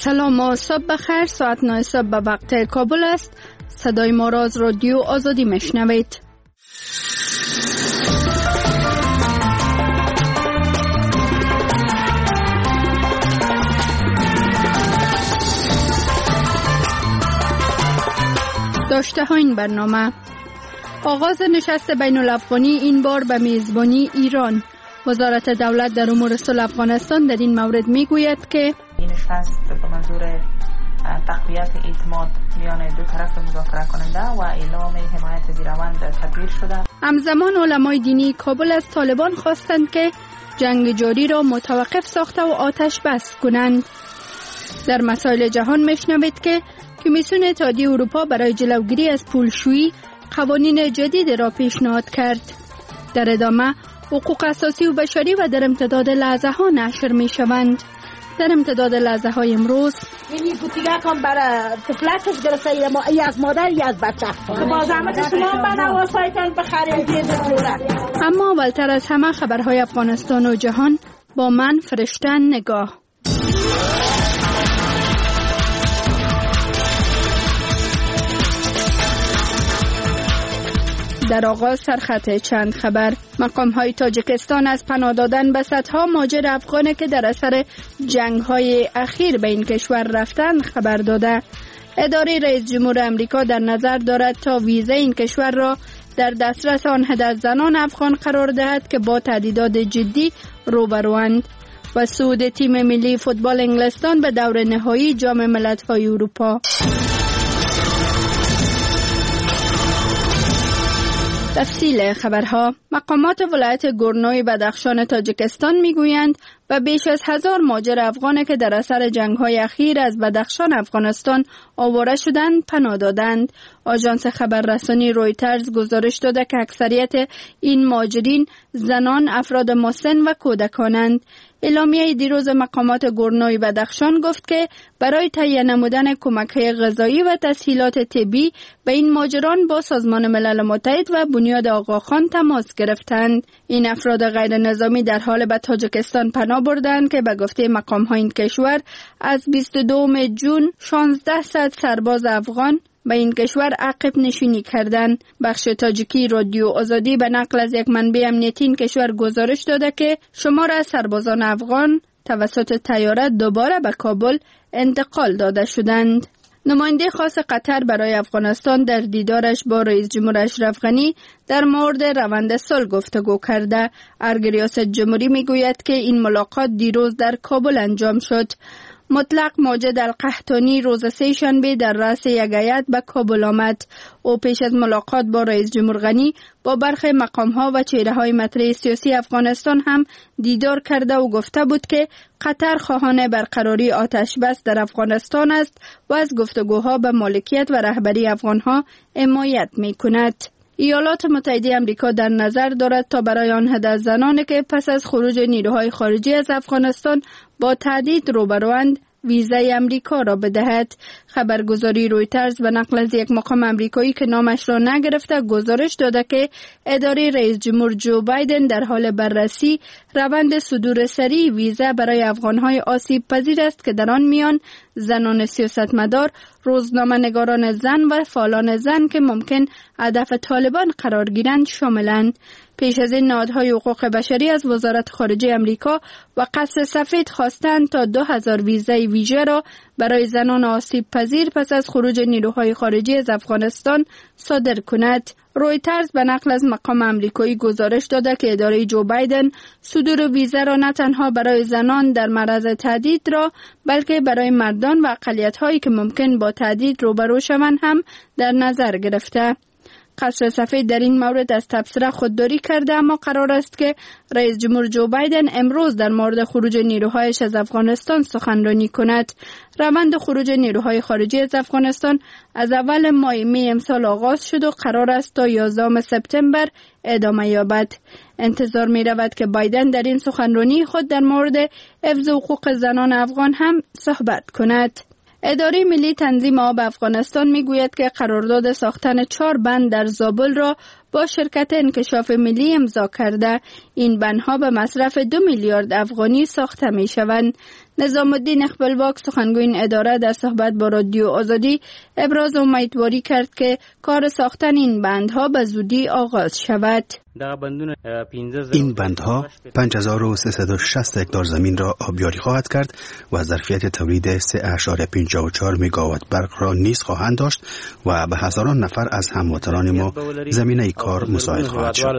سلام و صبح بخیر. ساعت 9 صبح به وقت کابل است. صدای ما را از رادیو آزادی میشنوید. داشته ها این برنامه: آغاز نشست بین الافغانی این بار به میزبانی ایران. وزارت دولت در امور صلح افغانستان در این مورد میگوید که این نشست به منظور تقویت اعتماد میان دو طرف مذاکره کننده و اعلام حمایت از روند تدبیر شده. همزمان علمای دینی کابل از طالبان خواستند که جنگ جاری را متوقف ساخته و آتش بس کنند. در مسائل جهان میشنوید که کمیسیون اتحادیه اروپا برای جلوگیری از پولشویی قوانین جدید را پیشنهاد کرد. در ادامه حقوق اساسی و بشری و در امتداد لحظه ها نشر می شوند. در امتداد لحظه های امروز اینی بوتیگه کن برای تفلکش گرفته ای از مادر ای از بچه با زحمت شما به نواسایتان بخرید دیده. اما اولتر از همه خبرهای افغانستان و جهان با من فرشته نگاه. در آغاز سرخط چند خبر: مقام‌های تاجیکستان از پناه دادن به صدها مهاجر افغان که در اثر جنگ‌های اخیر به این کشور رفتند خبر داده. اداره رئیس جمهور امریکا در نظر دارد تا ویزا این کشور را در دسترس آن عدد زنان افغان قرار دهد که با تهدیدات جدی روبروند. و صعود تیم ملی فوتبال انگلستان به دور نهایی جام ملت‌های اروپا. تفصیل خبرها: مقامات ولایت گورنوی بدخشان تاجیکستان میگویند و بیش از 1000 مهاجر افغان که در اثر جنگ‌های اخیر از بدخشان افغانستان آواره شدند پناه دادند. آژانس خبررسانی رویترز گزارش داده که اکثریت این مهاجرین زنان، افراد مسن و کودکانند. اعلامیه دیروز مقامات گورنوی بدخشان گفت که برای تهیه نمودن کمک‌های غذایی و تسهیلات طبی به این مهاجران با سازمان ملل متحد و بنیاد آقاخان تماس گرفتند. این افراد غیر نظامی در حال به تاجیکستان پناه بردند که به گفته مقام‌های این کشور از 22 جون 1600 سرباز افغان به این کشور عقب نشینی کردند. بخش تاجیکی رادیو آزادی به نقل از یک منبع امنیتی این کشور گزارش داده که شمار سربازان افغان توسط طیاره دوباره به کابل انتقال داده شدند. نماینده خاص قطر برای افغانستان در دیدارش با رئیس جمهور اشرف غنی در مورد روند صلح گفتگو کرده. ارگ ریاست جمهوری میگوید که این ملاقات دیروز در کابل انجام شد. مطلق ماجد القحطانی روز سه‌شنبه در رأس یک هیئت به کابل آمد. او پیش از ملاقات با رئیس جمهور غنی با برخی مقام‌ها و چهره‌های مطرح سیاسی افغانستان هم دیدار کرده و گفته بود که قطر خواهان برقراری آتش بس در افغانستان است و از گفتگوها به مالکیت و رهبری افغان‌ها حمایت می‌کند. ایالات متحده آمریکا در نظر دارد تا برای آن عدد زنانی که پس از خروج نیروهای خارجی از افغانستان با تهدید روبروند ویزای امریکا را بدهد. خبرگزاری رویترز به نقل از یک مقام امریکایی که نامش را نگرفته گزارش داده که اداره رئیس جمهور جو بایدن در حال بررسی روند صدور سریع ویزا برای افغان‌های آسیب پذیر است که در آن میان زنان سیاستمدار، روزنامه‌نگاران زن و فعالان زن که ممکن هدف طالبان قرار گیرند شاملند. پیش از این نهادهای حقوق بشری از وزارت خارجه امریکا و قصر سفید خواستند تا 2000 ویزای ویژه را برای زنان آسیب پذیر پس از خروج نیروهای خارجی از افغانستان صادر کند. رویترز به نقل از مقام امریکایی گزارش داده که اداره جو بایدن صدور ویزا را نه تنها برای زنان در معرض تهدید را بلکه برای مردان و اقلیت‌هایی که ممکن با تهدید روبرو شوند هم در نظر گرفته. قصر سفید در این مورد از تبصره خودداری کرده، اما قرار است که رئیس جمهور جو بایدن امروز در مورد خروج نیروهایش از افغانستان سخنرانی کند. روند خروج نیروهای خارجی از افغانستان از اول ماه می امسال آغاز شد و قرار است تا 11 سپتامبر ادامه یابد. انتظار می رود که بایدن در این سخنرانی خود در مورد حفظ حقوق زنان افغان هم صحبت کند. اداره ملی تنظیم آب افغانستان میگوید که قرارداد ساختن 4 بند در زابل را با شرکت انکشاف ملی امضا کرده. این بندها به مصرف 2 میلیارد افغانی ساخته می شوند. نظام الدین اقبالباک سخنگوی این اداره در صحبت با رادیو آزادی ابراز امیدواری کرد که کار ساختن این بندها به زودی آغاز شود. این بندها 5360 هکتار زمین را آبیاری خواهد کرد و ظرفیت تولید 3.54 مگاوات برق را نیز خواهند داشت و به هزاران نفر از هموطنان ما زمینه کار مساعد خواهد شد.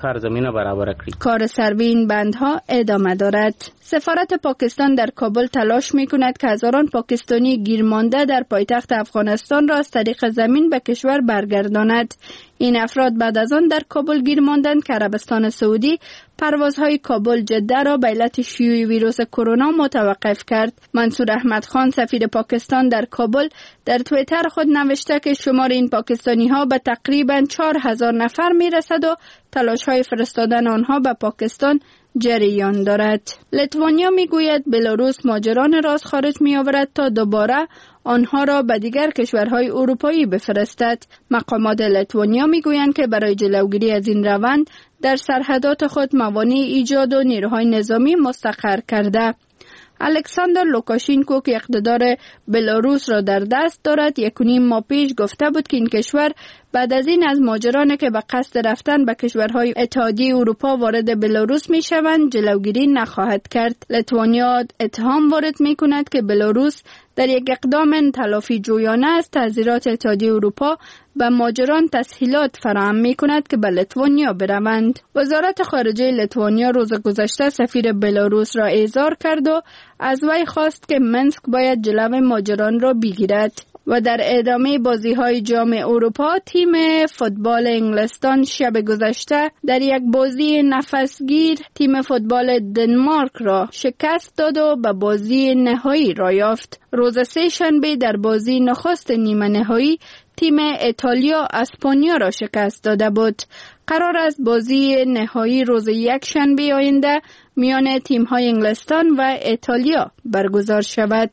کار سروی این بندها ادامه دارد. سفارت پاکستان در کابل تلاش می‌کند که هزاران پاکستانی گیرمانده در پایتخت افغانستان را از طریق زمین به کشور برگرداند. این افراد بعد از آن در کابل گیر ماندند که عربستان سعودی پروازهای کابل جده را به علت شیوع ویروس کرونا متوقف کرد. منصور احمد خان سفیر پاکستان در کابل در توییتر خود نوشته که شمار این پاکستانی ها به تقریباً 4000 نفر می رسد و تلاش های فرستادن آنها به پاکستان جریان دارد. لیتوانیا می گوید بلاروس مهاجران را از خارج می آورد تا دوباره آنها را به دیگر کشورهای اروپایی بفرستد. مقامات لیتوانیا می گویند که برای جلوگیری از این روند در سرحدات خود موانع ایجاد و نیروهای نظامی مستقر کرده. الکساندر لوکاشینکو که اقتدار بلاروس را در دست دارد 1.5 ماه پیش گفته بود که این کشور بعد از این از مهاجرانی که به قصد رفتن به کشورهای اتحادیه اروپا وارد بلاروس می شوند جلوگیری نخواهد کرد. لیتوانیا اتهام وارد می کند که بلاروس در یک اقدام تلافی جویانه از تعزیرات اتحادیه اروپا به مهاجران تسهیلات فراهم می کند که به لیتوانیا بروند. وزارت خارجه لیتوانیا روز گذشته سفیر بلاروس را احضار کرد و از وی خواست که منسک باید جلوی مهاجران را بگیرد. و در ادامه بازی‌های جام اروپا تیم فوتبال انگلستان شب گذشته در یک بازی نفسگیر تیم فوتبال دنمارک را شکست داد و به بازی نهایی را یافت. روز سه شنبه در بازی نخست نیمه نهایی تیم ایتالیا اسپانیا را شکست داده بود. قرار است بازی نهایی روز یک شنبه آینده میان تیم‌های انگلستان و ایتالیا برگزار شود.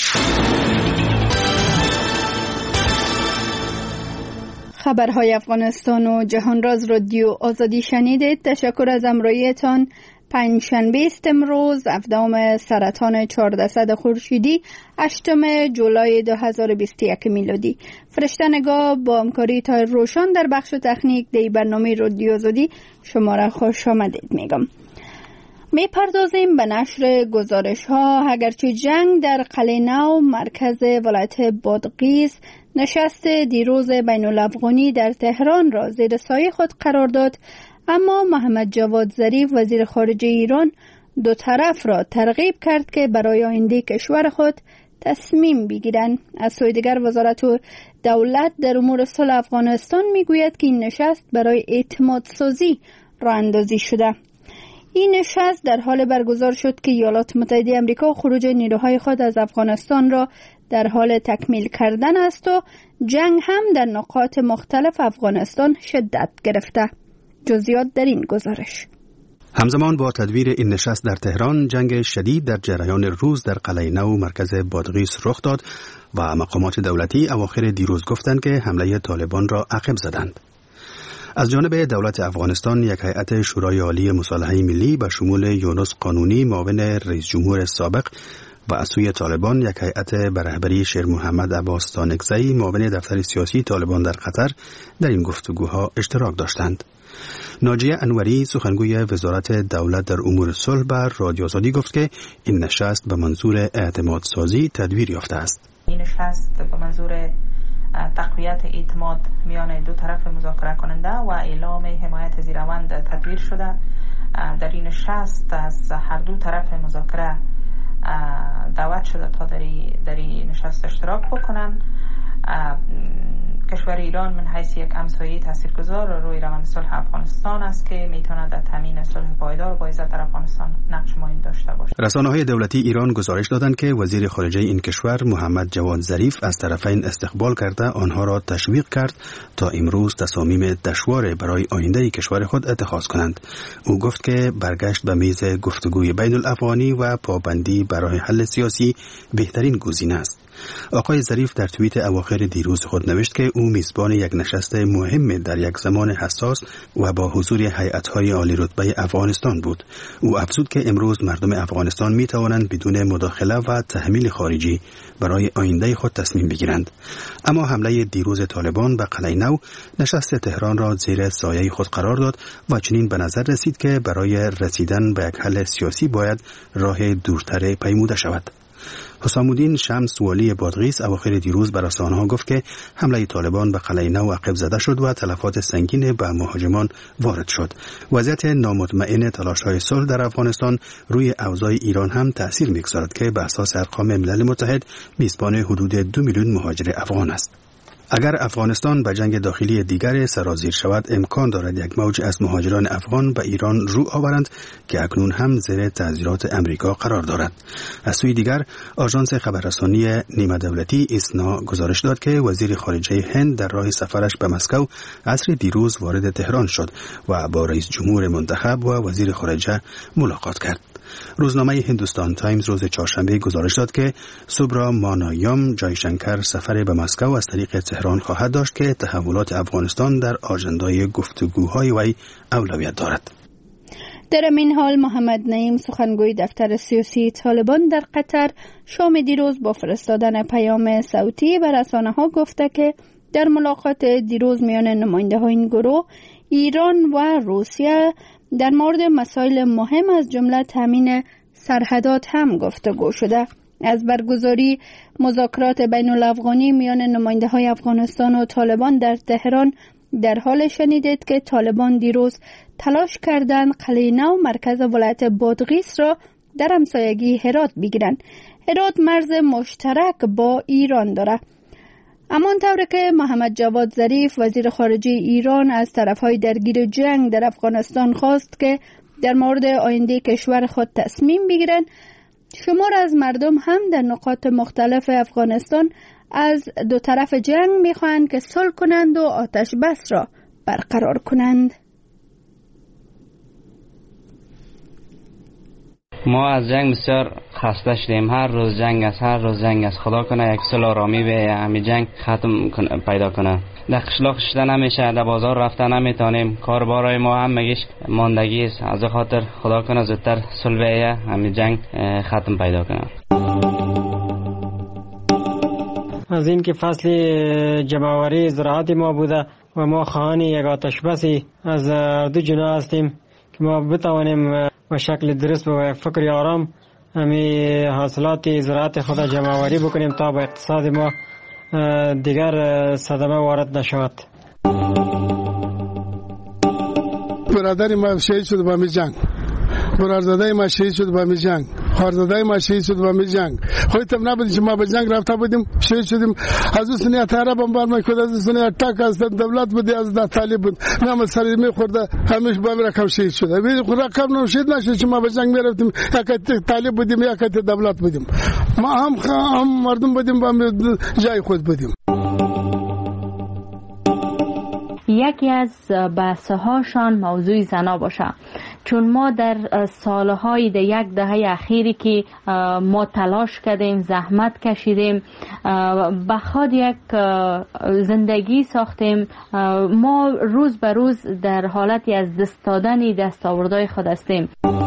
خبرهای افغانستان و جهان راز رادیو آزادی شنیدید. تشکر از همراهیتان. پنجشنبه است امروز 17 سرطان 1400 خورشیدی 8 جولای 2021 میلادی. فرشته نگاه با همکاری تایر روشن در بخش تکنیک دی برنامه رادیو آزادی شما را خوش آمدید میگم. می پردازیم به نشر گزارش ها. اگرچه جنگ در قلعه نو مرکز ولایت بادغیس نشست دیروز بین الافغانی در تهران را زیر سایه خود قرار داد، اما محمد جواد ظریف وزیر خارجه ایران دو طرف را ترغیب کرد که برای آینده کشور خود تصمیم بگیرند. از سوی دیگر وزارت دولت در امور صلح افغانستان میگوید که این نشست برای اعتماد سازی راه اندازی شده. این نشست در حال برگزار شد که ایالات متحده آمریکا خروج نیروهای خود از افغانستان را در حال تکمیل کردن است و جنگ هم در نقاط مختلف افغانستان شدت گرفته. جزئیات در این گزارش. همزمان با تدویر این نشست در تهران، جنگ شدید در جریان روز در قلعه نو مرکز بادغیس رخ داد و مقامات دولتی اواخر دیروز گفتند که حمله طالبان را عقب زدند. از جانب دولت افغانستان یک هیئت شورای عالی مصالحه ملی به شمول یونس قانونی معاون رئیس جمهور سابق و از سوی طالبان یک هیئت به رهبری شیر محمد عباس تانکزئی معاون دفتر سیاسی طالبان در قطر در این گفتگوها اشتراک داشتند. ناجیه انوری سخنگوی وزارت دولت در امور صلح بر رادیو آزادی گفت که این نشست به منظور اعتماد سازی تدویر یافته است. این نشست به منظور تقویت اعتماد میان دو طرف مذاکره کننده و اعلام حمایت از روند تدویر شده. در این نشست از هر دو طرف مذاکره دعوت شده تا در این نشست اشتراک بکنن. کشور ایران من حیث یک همسایه تاثیرگذار روی روند صلح افغانستان است که میتواند در تامین صلح پایدار با عزت در افغانستان نقش مهم داشته باشد. رسانه‌های دولتی ایران گزارش دادند که وزیر خارجه این کشور محمد جواد ظریف از طرفین استقبال کرده آنها را تشویق کرد تا امروز تصامیم دشوار برای آینده کشور خود اتخاذ کنند. او گفت که برگشت به میز گفتگوی بین الافغانی و پابندی برای حل سیاسی بهترین گزینه است. آقای ظریف در توییت اواخر دیروز خود نوشت که او میزبان یک نشست مهم در یک زمان حساس و با حضور هیئت‌های عالی رتبه افغانستان بود. او افزود که امروز مردم افغانستان می توانند بدون مداخله و تحمیل خارجی برای آینده خود تصمیم بگیرند. اما حمله دیروز طالبان به قلعه نو نشست تهران را زیر سایه خود قرار داد و چنین به نظر رسید که برای رسیدن به یک حل سیاسی باید راه دورتر پیموده شود. حسام الدین شمس والی بادغیس اواخر دیروز بر رسانه‌ها گفت که حمله طالبان به قلعه نو عقب زده شد و تلفات سنگین به مهاجمان وارد شد. وضعیت نامطمئن تلاش‌های صلح در افغانستان روی اوضاع ایران هم تأثیر می‌گذارد که به اساس ارقام ملل متحد میزبان حدود 2 میلیون مهاجر افغان است. اگر افغانستان به جنگ داخلی دیگر سرازیر شود، امکان دارد یک موج از مهاجران افغان به ایران رو آورند که اکنون هم زیر تعزیرات امریکا قرار دارد. از سوی دیگر، آژانس خبررسانی نیمه دولتی ایسنا گزارش داد که وزیر خارجه هند در راه سفرش به مسکو عصر دیروز وارد تهران شد و با رئیس جمهور منتخب و وزیر خارجه ملاقات کرد. روزنامه هندوستان تایمز روز چهارشنبه گزارش داد که سوبرامانیام جایشنکر سفر به مسکو از طریق تهران خواهد داشت که تحولات افغانستان در آژندای گفتگوهای وی اولویت دارد. در این حال محمد نعیم سخنگوی دفتر سیاسی طالبان در قطر شام دیروز با فرستادن پیام صوتی به رسانه‌ها گفته که در ملاقات دیروز میان نماینده‌های این گروه ایران و روسیه در مورد مسائل مهم از جمله تامین سرحدات هم گفتگو شده. از برگزاری مذاکرات بین الافغانی میان نماینده‌های افغانستان و طالبان در تهران در حال شنیدید که طالبان دیروز تلاش کردند قلعه نو مرکز ولایت بادغیس را در همسایگی هرات بگیرند. هرات مرز مشترک با ایران دارد. امان طوری که محمد جواد ظریف وزیر خارجه ایران از طرفهای درگیر جنگ در افغانستان خواست که در مورد آینده کشور خود تصمیم بگیرند، شمار از مردم هم در نقاط مختلف افغانستان از دو طرف جنگ میخواهند که صلح کنند و آتش بس را برقرار کنند. ما از جنگ بسیار خسته شدیم. هر روز جنگ است. خدا کنه یک صلح آرامی به همین جنگ ختم پیدا کنه. در قشلاق شدن نمیشه، در بازار رفتن نمیتونیم، کاربارای ما هم مگیش ماندگی است. از خاطر خدا کنه زودتر صلح به همین جنگ ختم پیدا کنه. از این که فصل جمع‌آوری زراعت ما بوده و ما خواهان یک آتش بسی از دو جناح هستیم که ما بتوانیم به شکل درست و فکر آرام همی حاصلات زراعت خود جمع‌آوری بکنیم تا به اقتصاد ما دیگر صدمه وارد نشود. برادر ما شهید شد با می جنگ، برادرزاده ما شهید شد با می جنگ، خواهرزاده ما شهید شد با می جنگ. خودتم نبودی که ما به جنگ رفته بودیم، شهید شدیم. از اون سنی اتاره بمبار میکرد، از اون سنی اتاک از دولت بود، از طالب بود، نام سری میخورد، همیشه با می رقم شهید شده. رقم نام شهید نشد که ما به جنگ میرفتیم، یک طالب بودیم یک دولت بودیم. ما هم مردم بودیم، با جای خود بودیم. یکی از بحث‌هاشان موضوع زنا باشه، چون ما در سالهای در یک دهه اخیری که ما تلاش کردیم، زحمت کشیدیم، بخواد یک زندگی ساختیم، ما روز به روز در حالتی از دست دادن دستاوردهای خود هستیم.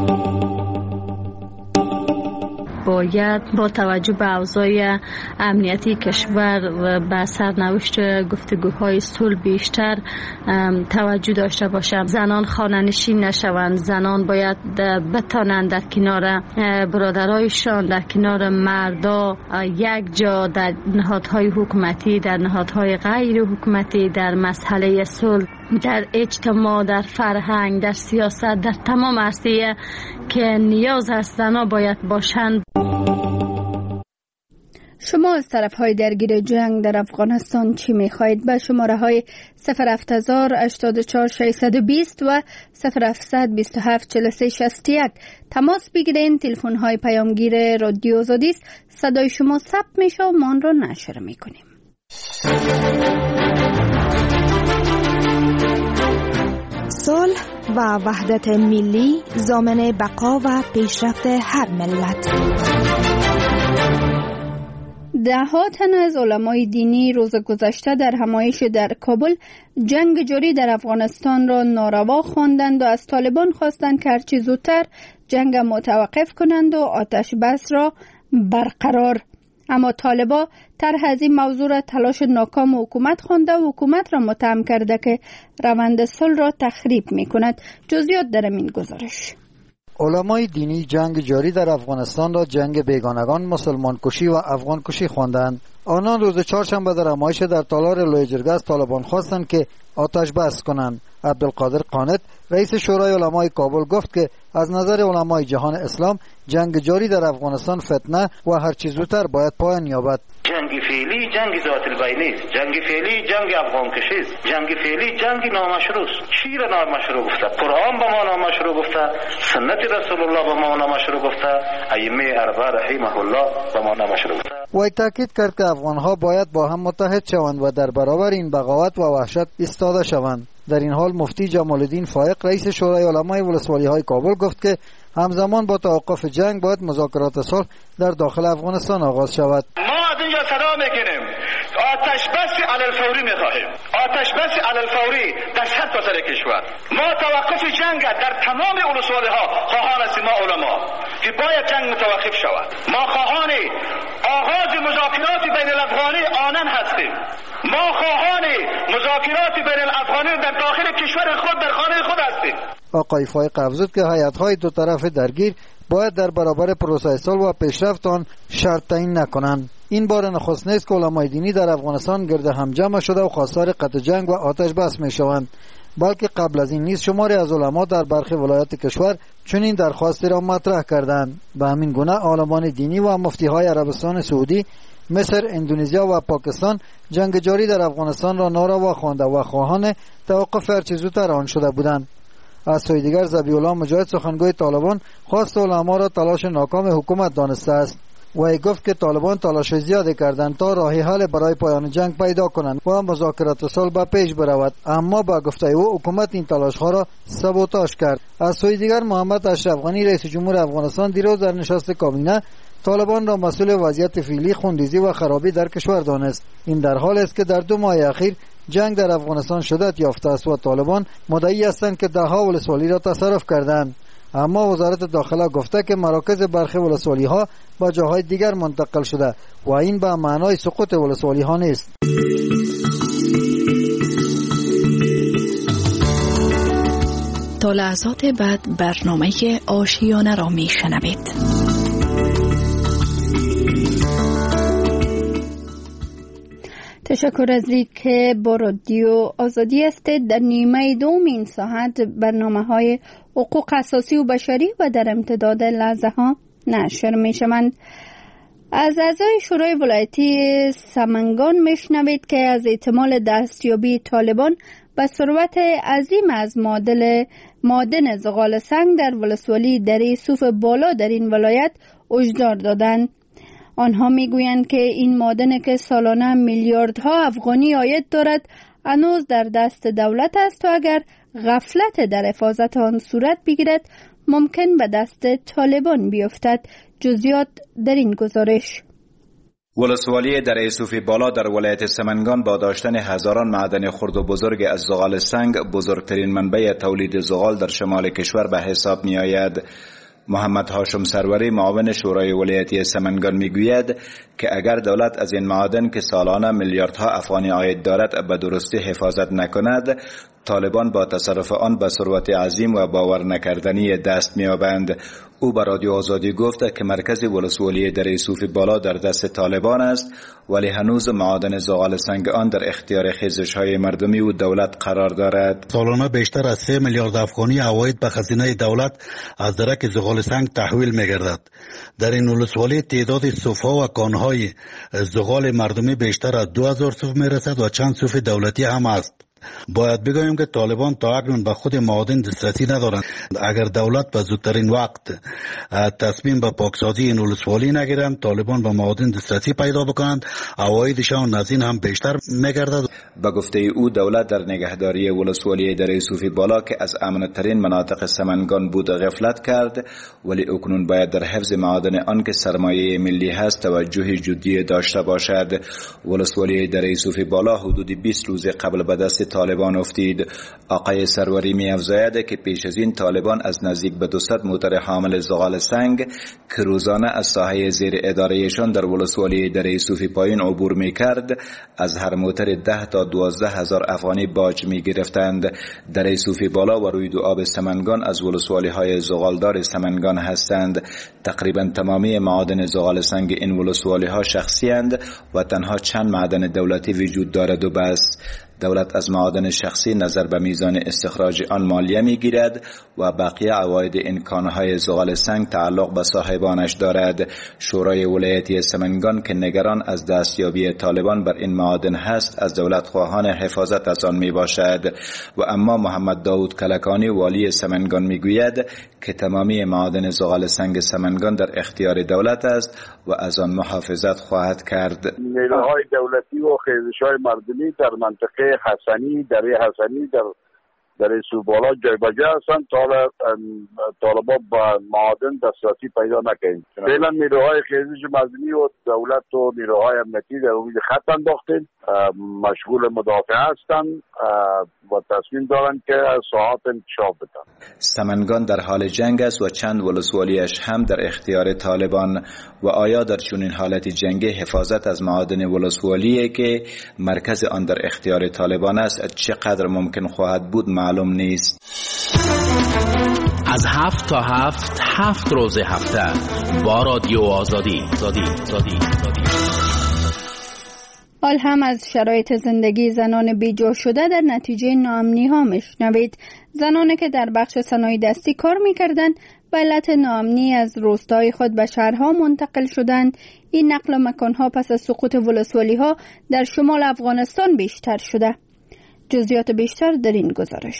باید با توجه به اوضاع امنیتی کشور و به سرنوشت گفتگوهای صلح بیشتر توجه داشته باشند. زنان خانه‌نشین نشوند، زنان باید بتانند در کنار برادرایشان، در کنار مردا یک جا در نهادهای حکومتی، در نهادهای غیر حکومتی، در مسئله صلح، در اجتماع، در فرهنگ، در سیاست، در تمام عرصه که نیاز هست زنها باید باشند. شما از طرف‌های درگیر جنگ در افغانستان چی می‌خواهید؟ به شماره‌های 08084 و 0727 تماس بگیرید. تلفن‌های پیامگیر رادیو آزادی است. صدای شما ثبت میشه و ما آن را نشر می‌کنیم. صلح و وحدت ملی ضامن بقا و پیشرفت هر ملت. دهها تن از علمای دینی روز گذشته در همایش در کابل جنگ جاری در افغانستان را ناروا خواندند و از طالبان خواستند که هرچه زودتر جنگ متوقف کنند و آتش بس را برقرار. اما طالبان طرح از این موضوع را تلاش ناکام حکومت خوانده و حکومت را متهم کرده که روند صلح را تخریب می کند. جزئیات در این گزارش. علمای دینی جنگ جاری در افغانستان را جنگ بیگانگان، مسلمان کشی و افغان کشی خواندند. آنان روز چهارشنبه در همایش در تالار لوی جرگه از طالبان خواستند که آتش بس کنند. عبدالقادر قانت رئیس شورای علمای کابل گفت که از نظر علمای جهان اسلام جنگ جاری در افغانستان فتنه و هر چیز زودتر باید پایان یابد. جنگ فعلی جنگ ذات البین است. جنگ فعلی جنگ افغان کشی است. جنگ فعلی جنگ نامشروع است. چی را نامشروع گفته؟ قرآن به ما نامشروع گفته، سنت رسول الله به ما نامشروع گفته، ائمه اربعه رحمه الله به ما نامشروع گفته. و تاکید کرد که افغانها باید با هم متحد شوند و در برابر این بغاوت و وحشت ایستاده شوند. در این حال مفتی جمال الدین فائق رئیس شورای علمای ولسوالی های کابل گفت که همزمان با توقف جنگ باید مذاکرات صلح در داخل افغانستان آغاز شود. ما از اینجا صدا میکنیم آتش بس علی الفوری میخواهیم، آتش بس علی الفوری در سر کشور. ما توقف جنگ در تمام ولسوالی ها خواهان هستیم، ما علما که باید جنگ متوقف شود. ما خواهان آغاز مذاکرات بین الافغانی آنان هستیم. ما خواهان مذاکرات بین الافغانی در داخل کشور خود در خانه خود هستیم. آقای فائق افزود که هیئت‌های دو طرف درگیر باید در برابر پروسه صلح و پیشرفت آن شرط تعیین نکنند. این بار نخست نیست که علمای دینی در افغانستان گرد هم جمع شده و خواستار قطع جنگ و آتش بس می‌شوند، بلکه قبل از این نیز شماری از علما در برخی ولایات کشور چنین درخواستی را مطرح کردند. به همین گونه عالمان دینی و مفتی‌های عربستان سعودی، مصر، اندونزیا و پاکستان جنگ جاری در افغانستان را ناروا خوانده و خواهان توقف هر چه زودتر آن شده بودند. از سوی دیگر ذبیح الله مجاهد سخنگوی طالبان خواست علما را تلاش ناکام حکومت دانسته است و ای گفت که طالبان تلاش زیادی کردند تا راه حل برای پایان جنگ پیدا کنند و مذاکرات صلح به پیش برود، اما با گفته او حکومت این تلاش ها را سابوتاژ کرد. از سوی دیگر محمد اشرف غنی رئیس جمهور افغانستان دیروز در نشست کابینه طالبان را مسئول وضعیت فعلی، خونریزی و خرابی در کشور دانست. این در حال است که در 2 ماه اخیر جنگ در افغانستان شدت یافته است و طالبان مدعی هستند که دهها ولسوالی را تصرف کردند، اما وزارت داخله گفته که مراکز برخی ولسوالی ها به جاهای دیگر منتقل شده و این به معنای سقوط ولسوالی ها نیست. تا لحظات بعد برنامه آشیانه را می شنوید. تشکر از که با رادیو آزادی هستید. در نیمه دوم این ساعت برنامه‌های حقوق اساسی و بشری و در امتداد لحظه ها نشر می شوند. از اعضای شورای ولایتی سمنگان میشنوید که از احتمال دستیابی طالبان به ثروت عظیم از معدن زغال سنگ در ولسوالی دره صوف بالا در این ولایت هشدار دادند. آنها میگویند که این معدن که سالانه میلیاردها افغانی عاید دارد هنوز در دست دولت است و اگر غفلت در حفاظت آن صورت بگیرد ممکن به دست طالبان بیفتد. جزئیات در این گزارش. ولسوالی دره صوف بالا در ولایت سمنگان با داشتن هزاران معدن خرد و بزرگ از زغال سنگ بزرگترین منبع تولید زغال در شمال کشور به حساب می آید. محمد هاشم سروری معاون شورای ولایتی سمنگان میگوید که اگر دولت از این معادن که سالانه میلیاردها افغانی عاید دارد به درستی حفاظت نکند، طالبان با تصرف آن به ثروت عظیم و باور نکردنی دست می‌یابند. او به رادیو آزادی گفت که مرکز ولسوالی دره صوف بالا در دست طالبان است، ولی هنوز معادن زغال سنگ آن در اختیار خیزش‌های مردمی و دولت قرار دارد. سالانه بیشتر از 3 میلیارد افغانی عواید به خزینه دولت از درک زغال سنگ تحویل می‌گردد. در این ولسوالی تعداد صوف‌ها و کان‌های زغال مردمی بیشتر از 2000 صوف می‌رسد و چند صوف دولتی هم است. باید بگوییم که طالبان تا اکنون به خود معادن دسترسی ندارند. اگر دولت به زودترین وقت تصمیم به پاکسازی این ولسوالی نگیرند، طالبان به معادن دسترسی پیدا بکنند، عوایدشان از این هم بیشتر میگردد. به گفته او دولت در نگهداری ولسوالی دره صوفی بالا که از امن‌ترین مناطق سمنگان بود غفلت کرد، ولی اکنون باید در حفظ معادن آن که سرمایه ملی هست توجه جدی داشته باشد. ولسوالی دره صوفی بالا حدود 20 روز قبل به دست طالبان افتید. آقای سروری می افزاید که پیش از این طالبان از نزدیک به 200 موتر حامل زغال سنگ که روزانه از ساحه زیر ادارهشان در ولسوالی دره صوفی پایین عبور می کرد، از هر موتر 10 تا 12 هزار افغانی باج می گرفتند. دره صوفی بالا و روی دو آب سمنگان از ولسوالی های زغالدار سمنگان هستند. تقریبا تمامی معادن زغال سنگ این ولسوالی ها شخصی اند و تنها چند معدن دولتی وجود دارد و بس. دولت از معادن شخصی نظر به میزان استخراج آن مالیه میگیرد و بقیه عواید این کانهای زغال سنگ تعلق به صاحبانش دارد. شورای ولایتی سمنگان که نگران از دستیابی طالبان بر این معادن هست، از دولت خواهان حفاظت از آن می باشد. و اما محمد داود کلکانی والی سمنگان میگوید که تمامی معادن زغال سنگ سمنگان در اختیار دولت است و از آن محافظت خواهد کرد. نیروهای دولتی و خیزش‌های مردمی در منطقه حسنی، دره حسنی در سوبالا جای بجای هستن تا طالبان با معادن دسترسی پیدا نکنید. فعلا نیروهای خیزش مردمی و دولت و نیروهای امنیتی در امید خط انداختن، مشغول مدافع هستند و تصمیم دارند که ساعات انکشاف بدن. سمنگان در حال جنگ است و چند ولسوالیش هم در اختیار طالبان. و آیا در چنین حالت جنگی حفاظت از معادن ولسوالی که مرکز آن در اختیار طالبان است چقدر ممکن خواهد بود معلوم نیست. از 7 تا 7 روز هفته با رادیو آزادی. حال هم از شرایط زندگی زنان بیجا شده در نتیجه ناامنی ها میشنوید. زنانی که در بخش صنایع دستی کار میکردند به علت ناامنی از روستای خود به شهرها منتقل شدند. این نقل مکان ها پس از سقوط ولسوالی ها در شمال افغانستان بیشتر شده. جزئیات بیشتر در این گزارش.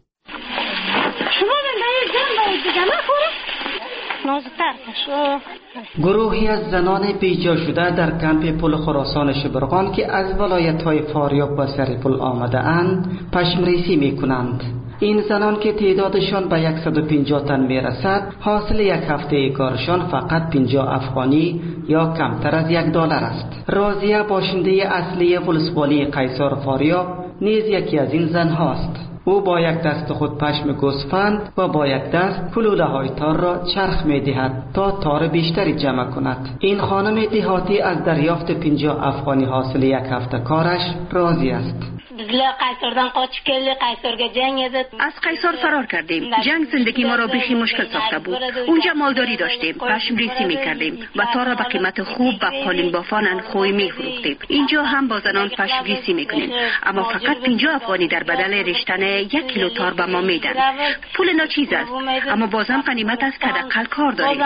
گروهی از زنان بیجا شده در کمپ پل خراسان شبرغان که از ولایت‌های فاریاب و سرپل آمده اند پشمریزی می‌کنند. این زنان که تعدادشان به 150 تن میرسد، حاصل یک هفته کارشان فقط 50 افغانی یا کمتر از $1 است. رازیه باشنده اصلی ولسوالی قیصر فاریاب نیز یکی از این زنهاست. او با یک دست خود پشم گوسفند و با یک دست کلوله های تار را چرخ می دهد تا تار بیشتری جمع کند. این خانم دهاتی از دریافت 50 افغانی حاصل یک هفته کارش راضی است. از قیصر فرار کردیم. جنگ زندگی ما را بیخی مشکل ساخته بود. اونجا مالداری داشتیم، پشم ریزی می کردیم و تا را به قیمت خوب به قالین بافان انخوی می فروختیم. اینجا هم با زنان پشم ریزی می کنیم، اما فقط 50 افغانی در بدل رشتن 1 کیلو تار به ما میدن. پول ناچیز است، اما بازم غنیمت است که حداقل کار داریم.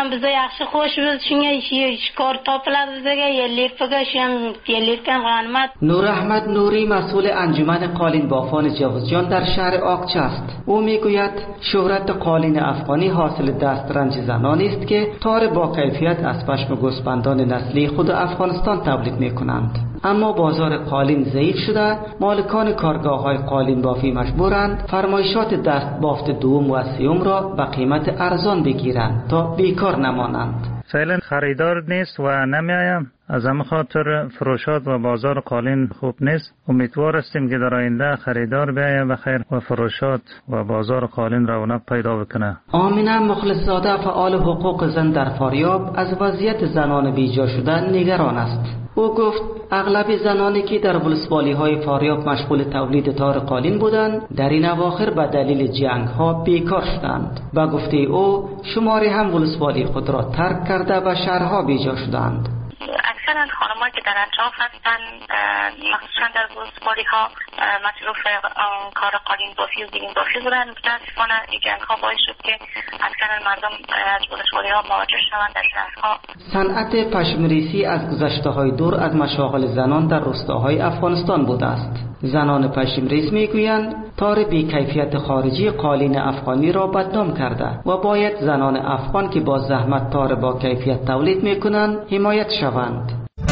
نور احمد نوری مسئول انجمن قالین بافان جوزجان در شهر آقچه است. او میگوید شهرت قالین افغانی حاصل دسترنج زنانی است که تار با کیفیت از پشم گوسفندان نسلی خود افغانستان تولید میکنند. اما بازار قالین ضعیف شده، مالکان کارگاه‌های قالین بافی مجبورند فرمایشات دست بافت دوم و سوم را به قیمت ارزان بگیرند تا بیکار نمانند. فعلا خریدار نیست و نمیایم. از همه خاطر فروشات و بازار قالین خوب نیست. امیدوار هستیم که در آینده خریدار بیاید بخیر و فروشات و بازار قالین رونق پیدا بکنه. آمینه مخلص‌زاده فعال حقوق زن در فاریاب از وضعیت زنان بیجا شده نگران است. او گفت اغلب زنانی که در ولسوالی‌های فاریاب مشغول تولید تار قالین بودند در این اواخر به دلیل جنگ‌ها بیکار شدند. با گفته او شماری هم ولسوالی خود را ترک کرده و شهرها بیجا شدند. اکثرا خانم‌ها که در اطراف هستن مخصوصا در ولسوالی‌ها مصروف کار قالین بافی و زیرین بافی بودن. متاسفانه این جنگ‌ها باعث شد که اکثرا مردم از ولسوالی‌ها مهاجر شوند در شهرها. صنعت پشمریزی از گذشته‌های دور از مشاغل زنان در روستاهای افغانستان بوده است. زنان پشمریز میگویند تار بی کیفیت خارجی قالین افغانی را بدنام کرده و باید زنان افغان که با زحمت تار با کیفیت تولید میکنند حمایت شوند.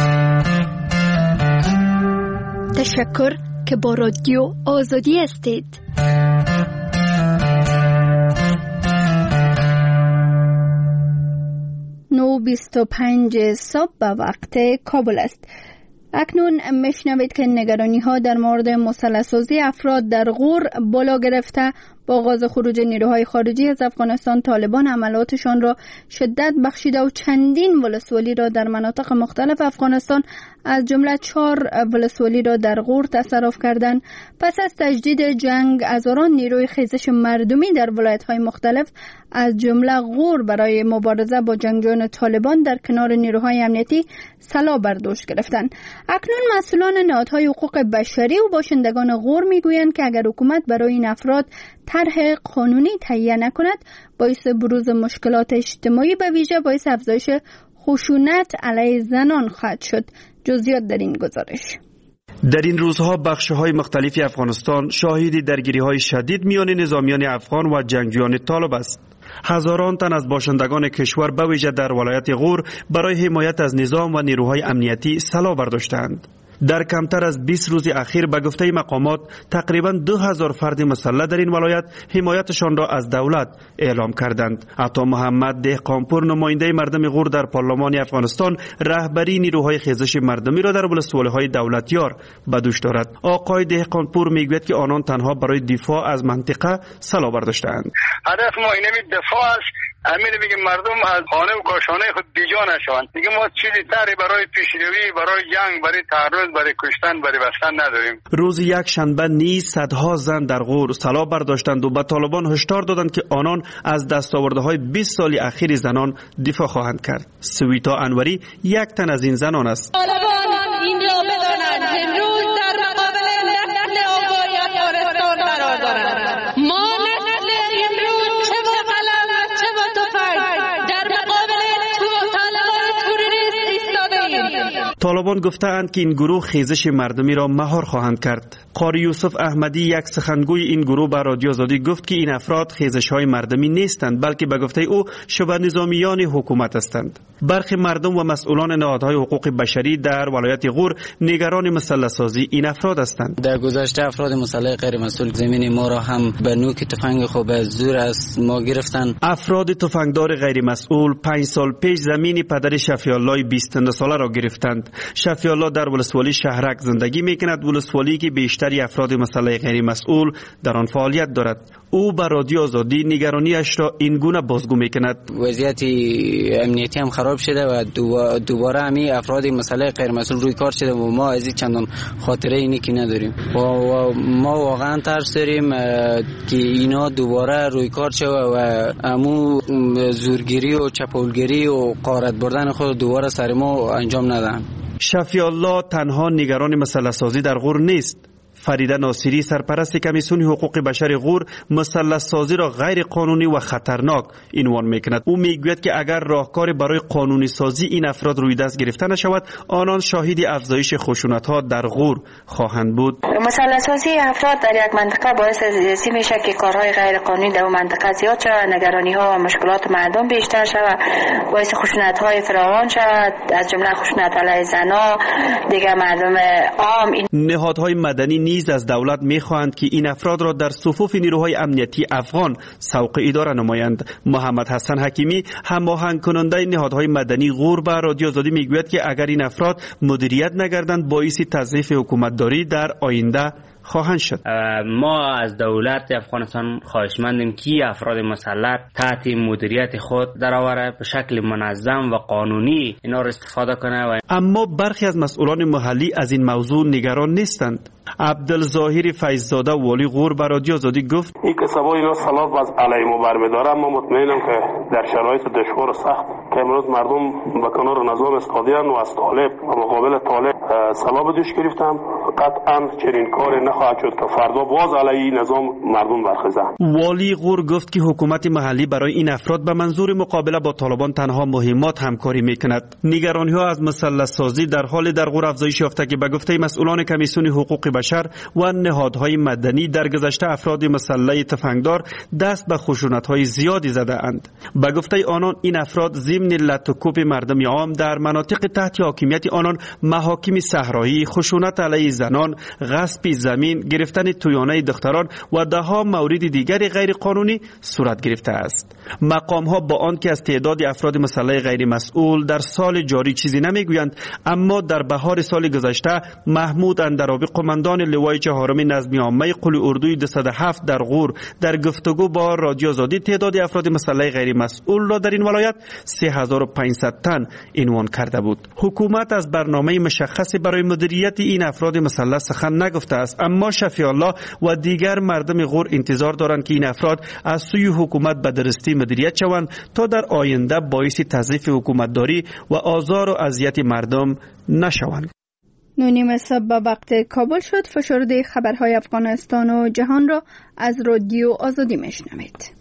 تشکر که با رادیو آزادی هستید. 9:25 صبح به وقت کابل است. اکنون میشنوید که نگرانی ها در مورد مسلح‌سازی افراد در غور بالا گرفته. با آغاز خروج نیروهای خارجی از افغانستان، طالبان عملاتشان را شدت بخشیده و چندین ولسوالی را در مناطق مختلف افغانستان از جمله 4 ولسوالی را در غور تصرف کردند. پس از تجدید جنگ، هزاران نیروی خیزش مردمی در ولایت‌های مختلف از جمله غور برای مبارزه با جنگجویان طالبان در کنار نیروهای امنیتی سلاح بر دوش گرفتند. اکنون مسئولان نهادهای حقوق بشری و باشندگان غور میگویند که اگر حکومت برای این افراد طرح قانونی تهیه نکند، باعث بروز مشکلات اجتماعی به ویژه باعث افزایش خشونت علیه زنان خواهد شد. جزئیات در این گزارش. در این روزها بخش‌های مختلفی افغانستان شاهد درگیری‌های شدید میان نظامیان افغان و جنگجویان طالب است. هزاران تن از باشندگان کشور به ویژه در ولایت غور برای حمایت از نظام و نیروهای امنیتی سلاح برداشتند. در کمتر از 20 روز اخیر به گفته مقامات تقریبا 2000 فرد مسلح در این ولایت حمایتشان را از دولت اعلام کردند. عطا محمد دهقانپور، نماینده مردم غور در پارلمان افغانستان، رهبری نیروهای خیزش مردمی را در ولسوالی‌های دولتیار به دوش دارد. آقای دهقانپور میگوید که آنان تنها برای دفاع از منطقه سلاح برداشتند. هدف ما اینه دفاع است. امید بگیم مردم از خانه و کاشانه خود بیجا نشوند. دیگه ما چیزی تری برای پیشروی، برای جنگ، برای تعرض، برای کشتن، برای بستن نداریم. روز یک شنبه نیز صدها زن در غور سلاح برداشتند و به طالبان هشدار دادند که آنان از دستاوردهای 20 سال اخیر زنان دفاع خواهند کرد. سویتا انوری یک تن از این زنان است. طالبان این را بدانند امروز در مقابل نسل آگاه افغانستان قرار دارند. ما نسل امروز چه با قلم و چه با تفنگ در مقابل طالبان تروریست ایستاده‌ایم. طالبان گفتند که این گروه خیزش مردمی را مهار خواهند کرد. قاری یوسف احمدی، یک سخنگوی این گروه، به رادیو آزادی گفت که این افراد خیزش‌های مردمی نیستند، بلکه به گفته او شبه نظامیان حکومت هستند. برخی مردم و مسئولان نهادهای حقوق بشری در ولایت غور نگران مسلح‌سازی این افراد هستند. در گذشته افراد مسلح غیر مسئول زمین ما را هم به نوک تفنگ خود به زور از ما گرفتند. افراد تفنگدار غیر مسئول 5 سال پیش زمین پدر شفیالله 22 ساله را گرفتند. شفیالله در ولسوالی شهرک زندگی می‌کند، ولسوالی که بیشتری افراد مسلح غیر مسئول در آن فعالیت دارد. او به رادیو آزادی نگرانیش را این گونه بازگو می‌کند. وضعیت امنیتی هم خراب شده و دوباره همین افراد مسلح غیر مسئول روی کار شده و ما از این چندان خاطره اینی که نداریم و ما واقعا ترس داریم که اینا دوباره روی کار شده و امو زورگیری و چپاولگیری و غارت بردن خود دوباره سر ما انجام ندن. شفیالله تنها نگران مسلح‌سازی در غور نیست. فریده ناصری، سرپرست کمیسیون حقوق بشر غور، مسلح‌سازی را غیر قانونی و خطرناک عنوان می‌کند. او میگوید که اگر راهکار برای قانونی سازی این افراد روی دست گرفته نشود، آنان شاهد افزایش خشونت‌ها در غور خواهند بود. مسلح‌سازی افراد در یک منطقه باعث زیستی میشه که کارهای غیر قانونی در اون منطقه زیاد شود، نگرانی‌ها و مشکلات مردم بیشتر شود، باعث خشونت‌های فراوان شود، از جمله خشونت علیه زنان، دیگر مردم عام. نهادهای مدنی نیز از دولت می‌خواهند که این افراد را در صفوف نیروهای امنیتی افغان سوق اداره نمایند. محمد حسن حکیمی، هماهنگ کننده نهادهای مدنی غور، به رادیو آزادی میگوید که اگر این افراد مدیریت نگردند باعث تضعیف حکومتداری در آینده خواهند شد. ما از دولت افغانستان خواهشمندیم که افراد مسلح تحت مدیریت خود درآوره، به شکل منظم و قانونی اینا را استفاده کنه. اما برخی از مسئولان محلی از این موضوع نگران نیستند. عبدالظاهر فیضزاده، والی غور، به رادیو آزادی گفت این کسبا اینا سلاح باز علیه ما برمی‌داره، اما مطمئنم که در شرایط دشوار و سخت که امروز مردم به کنار نظام استادیان و از طالب و مقابل طالب سلاح به دوش گرفتن، قطعا چنین کاری نخواهد شد که فردا باز علیه نظام مردم برخیزند. والی غور گفت که حکومت محلی برای این افراد به منظور مقابله با طالبان تنها مهمات همکاری میکند. نگرانی‌ها از مسلح‌سازی در حال در غور افزایش یافته که به گفته مسئولان کمیسیون حقوق بشر بشر و نهادهای مدنی در گذشته افراد مسلح تفنگدار دست به خشونت‌های زیادی زده اند. به گفته آنان این افراد ضمن لط و کوب مردم عام در مناطق تحت حاکمیت آنان محاکم صحرایی، خشونت علیه زنان، غصب زمین، گرفتن تویانه دختران و ده‌ها مورد دیگر غیر قانونی صورت گرفته است. مقام‌ها با آنکه از تعداد افراد مسلح غیر مسئول در سال جاری چیزی نمیگویند، اما در بهار سال گذشته محمود اندرابی قماندان لوای چهارم نظمی عامه قل اردوی 207 در غور در گفتگو با رادیو آزادی تعداد افراد مسلح غیر مسئول را در این ولایت 3500 تن عنوان کرده بود. حکومت از برنامه مشخصی برای مدیریت این افراد مسلح سخن نگفته است، اما شفیع الله و دیگر مردم غور انتظار دارند که این افراد از سوی حکومت به درستی مدیریت شوند تا در آینده باعث تضعیف حکومتداری و آزار و اذیت مردم نشوند. 9:30 صبح به وقت کابل شد. فشرده خبرهای افغانستان و جهان را از رادیو آزادی میشنوید.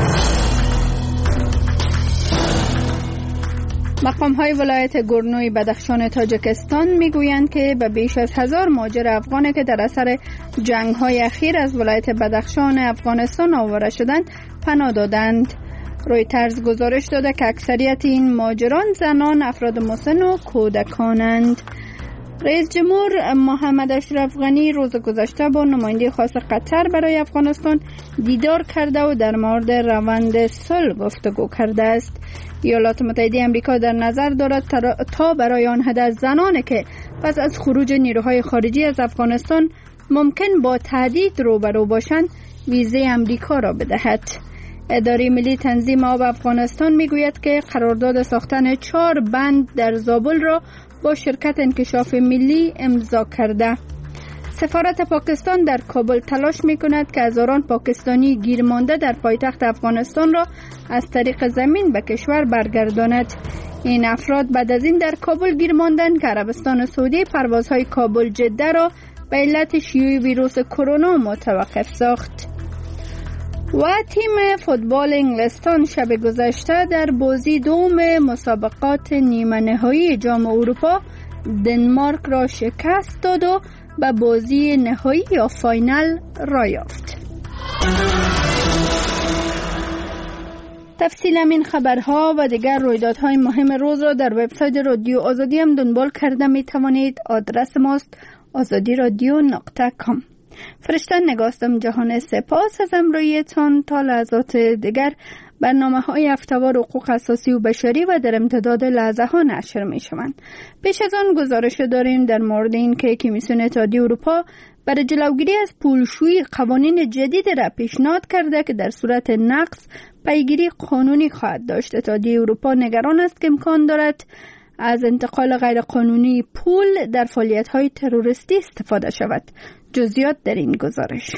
مقام‌های ولایت گورنوی بدخشان تاجیکستان میگویند که به بیش از 1000 مهاجر افغان که در اثر جنگ‌های اخیر از ولایت بدخشان افغانستان آواره شدند پناه دادند. رویترز گزارش داده که اکثریت این مهاجران زنان، افراد مسن و کودکانند. رئیس جمهور محمد اشرف غنی روز گذشته با نماینده خاص قطر برای افغانستان دیدار کرده و در مورد روند صلح گفتگو کرده است. ایالات متحده آمریکا در نظر دارد تا برای آن عدد زنانی که پس از خروج نیروهای خارجی از افغانستان ممکن با تهدید روبرو باشند ویزه آمریکا را بدهد. اداره ملی تنظیم آب افغانستان میگوید که قرارداد ساختن 4 بند در زابل را با شرکت انکشاف ملی امضا کرده. سفارت پاکستان در کابل تلاش میکند که هزاران پاکستانی گیر مانده در پایتخت افغانستان را از طریق زمین به کشور برگرداند. این افراد بعد از این در کابل گیر ماندند که عربستان سعودی پروازهای کابل جده را به علت شیوع ویروس کرونا متوقف ساخت. و تیم فوتبال انگلستان شب گذشته در بازی دوم مسابقات نیمه نهایی جام اروپا دنمارک را شکست داد و به بازی نهایی یا فاینال را یافت. تفصیل این خبرها و دیگر رویدادهای مهم روز را در وبسایت رادیو آزادی هم دنبال کرده می توانید. آدرس ماست azadiradio.com. فرشتن نگاستم جهان سپاس از امرویتان. تا لحظات دیگر برنامه‌های هفته‌وار حقوق اساسی و بشری و در امتداد لحظه ها نشر می شوند. پیش از آن گزارش داریم در مورد این که کمیسیون اتحادیه اروپا برای جلوگیری از پولشویی قوانین جدید را پیشنهاد کرده که در صورت نقض پیگیری قانونی خواهد داشت. اتحادیه اروپا نگران است که امکان دارد از انتقال غیرقانونی پول در فعالیت‌های تروریستی استفاده شود. جزئیات در این گزارش.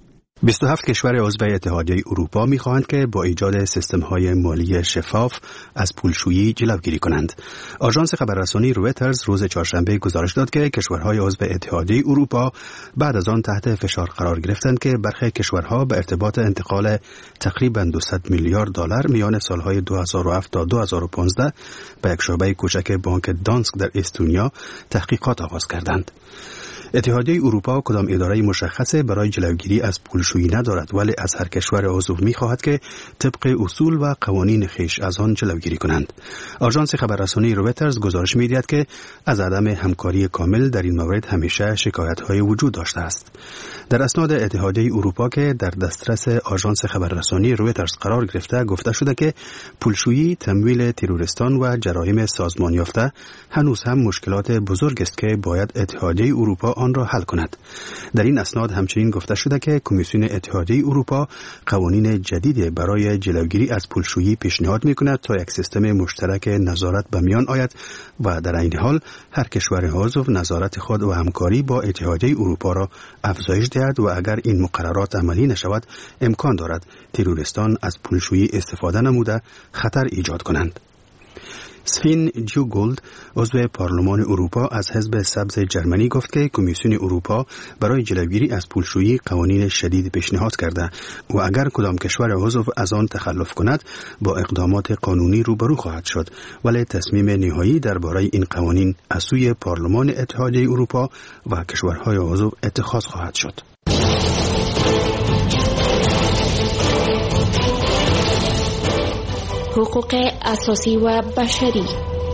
27 کشور عضو اتحادیه اروپا می‌خواهند که با ایجاد سیستم‌های مالی شفاف از پولشویی جلوگیری کنند. آژانس خبررسانی رویترز روز چهارشنبه گزارش داد که کشورهای عضو اتحادیه اروپا بعد از آن تحت فشار قرار گرفتند که برخی کشورها به ارتباط انتقال تقریباً 200 میلیارد دلار میان سالهای 2007 تا 2015 به یک شعبه کوچک بانک دانسک در استونیا تحقیقات آغاز کردند. اتحادیه اروپا کدام اداره مشخصه برای جلوگیری از پولشویی ندارد، ولی از هر کشور عضو می‌خواهد که طبق اصول و قوانین خویش از آن جلوگیری کنند. آژانس خبررسانی رویترز گزارش می‌دهد که از عدم همکاری کامل در این مورد همیشه شکایت‌های وجود داشته است. در اسناد اتحادیه اروپا که در دسترس آژانس خبررسانی رویترز قرار گرفته گفته شده که پولشویی، تمویل تروریستان و جرایم سازمان یافته هنوز هم مشکلات بزرگ است که باید اتحادیه اروپا آن را حل کند. در این اسناد همچنین گفته شده که کمیسیون اتحادیه اروپا قوانین جدید برای جلوگیری از پولشویی پیشنهاد می‌کند تا یک سیستم مشترک نظارت به میان آید و در این حال هر کشور عضو نظارت خود و همکاری با اتحادیه اروپا را افزایش دهد و اگر این مقررات عملی نشود امکان دارد تروریستان از پولشویی استفاده نموده خطر ایجاد کنند. سفین جوگولد عضو پارلمان اروپا از حزب سبز جرمنی گفت که کمیسیون اروپا برای جلوگیری از پولشویی قوانین شدید پیشنهاد کرده و اگر کدام کشور عضو از آن تخلف کند با اقدامات قانونی روبرو خواهد شد، ولی تصمیم نهایی درباره این قوانین از سوی پارلمان اتحادیه اروپا و کشورهای عضو اتخاذ خواهد شد. حقوق اساسی و بشری.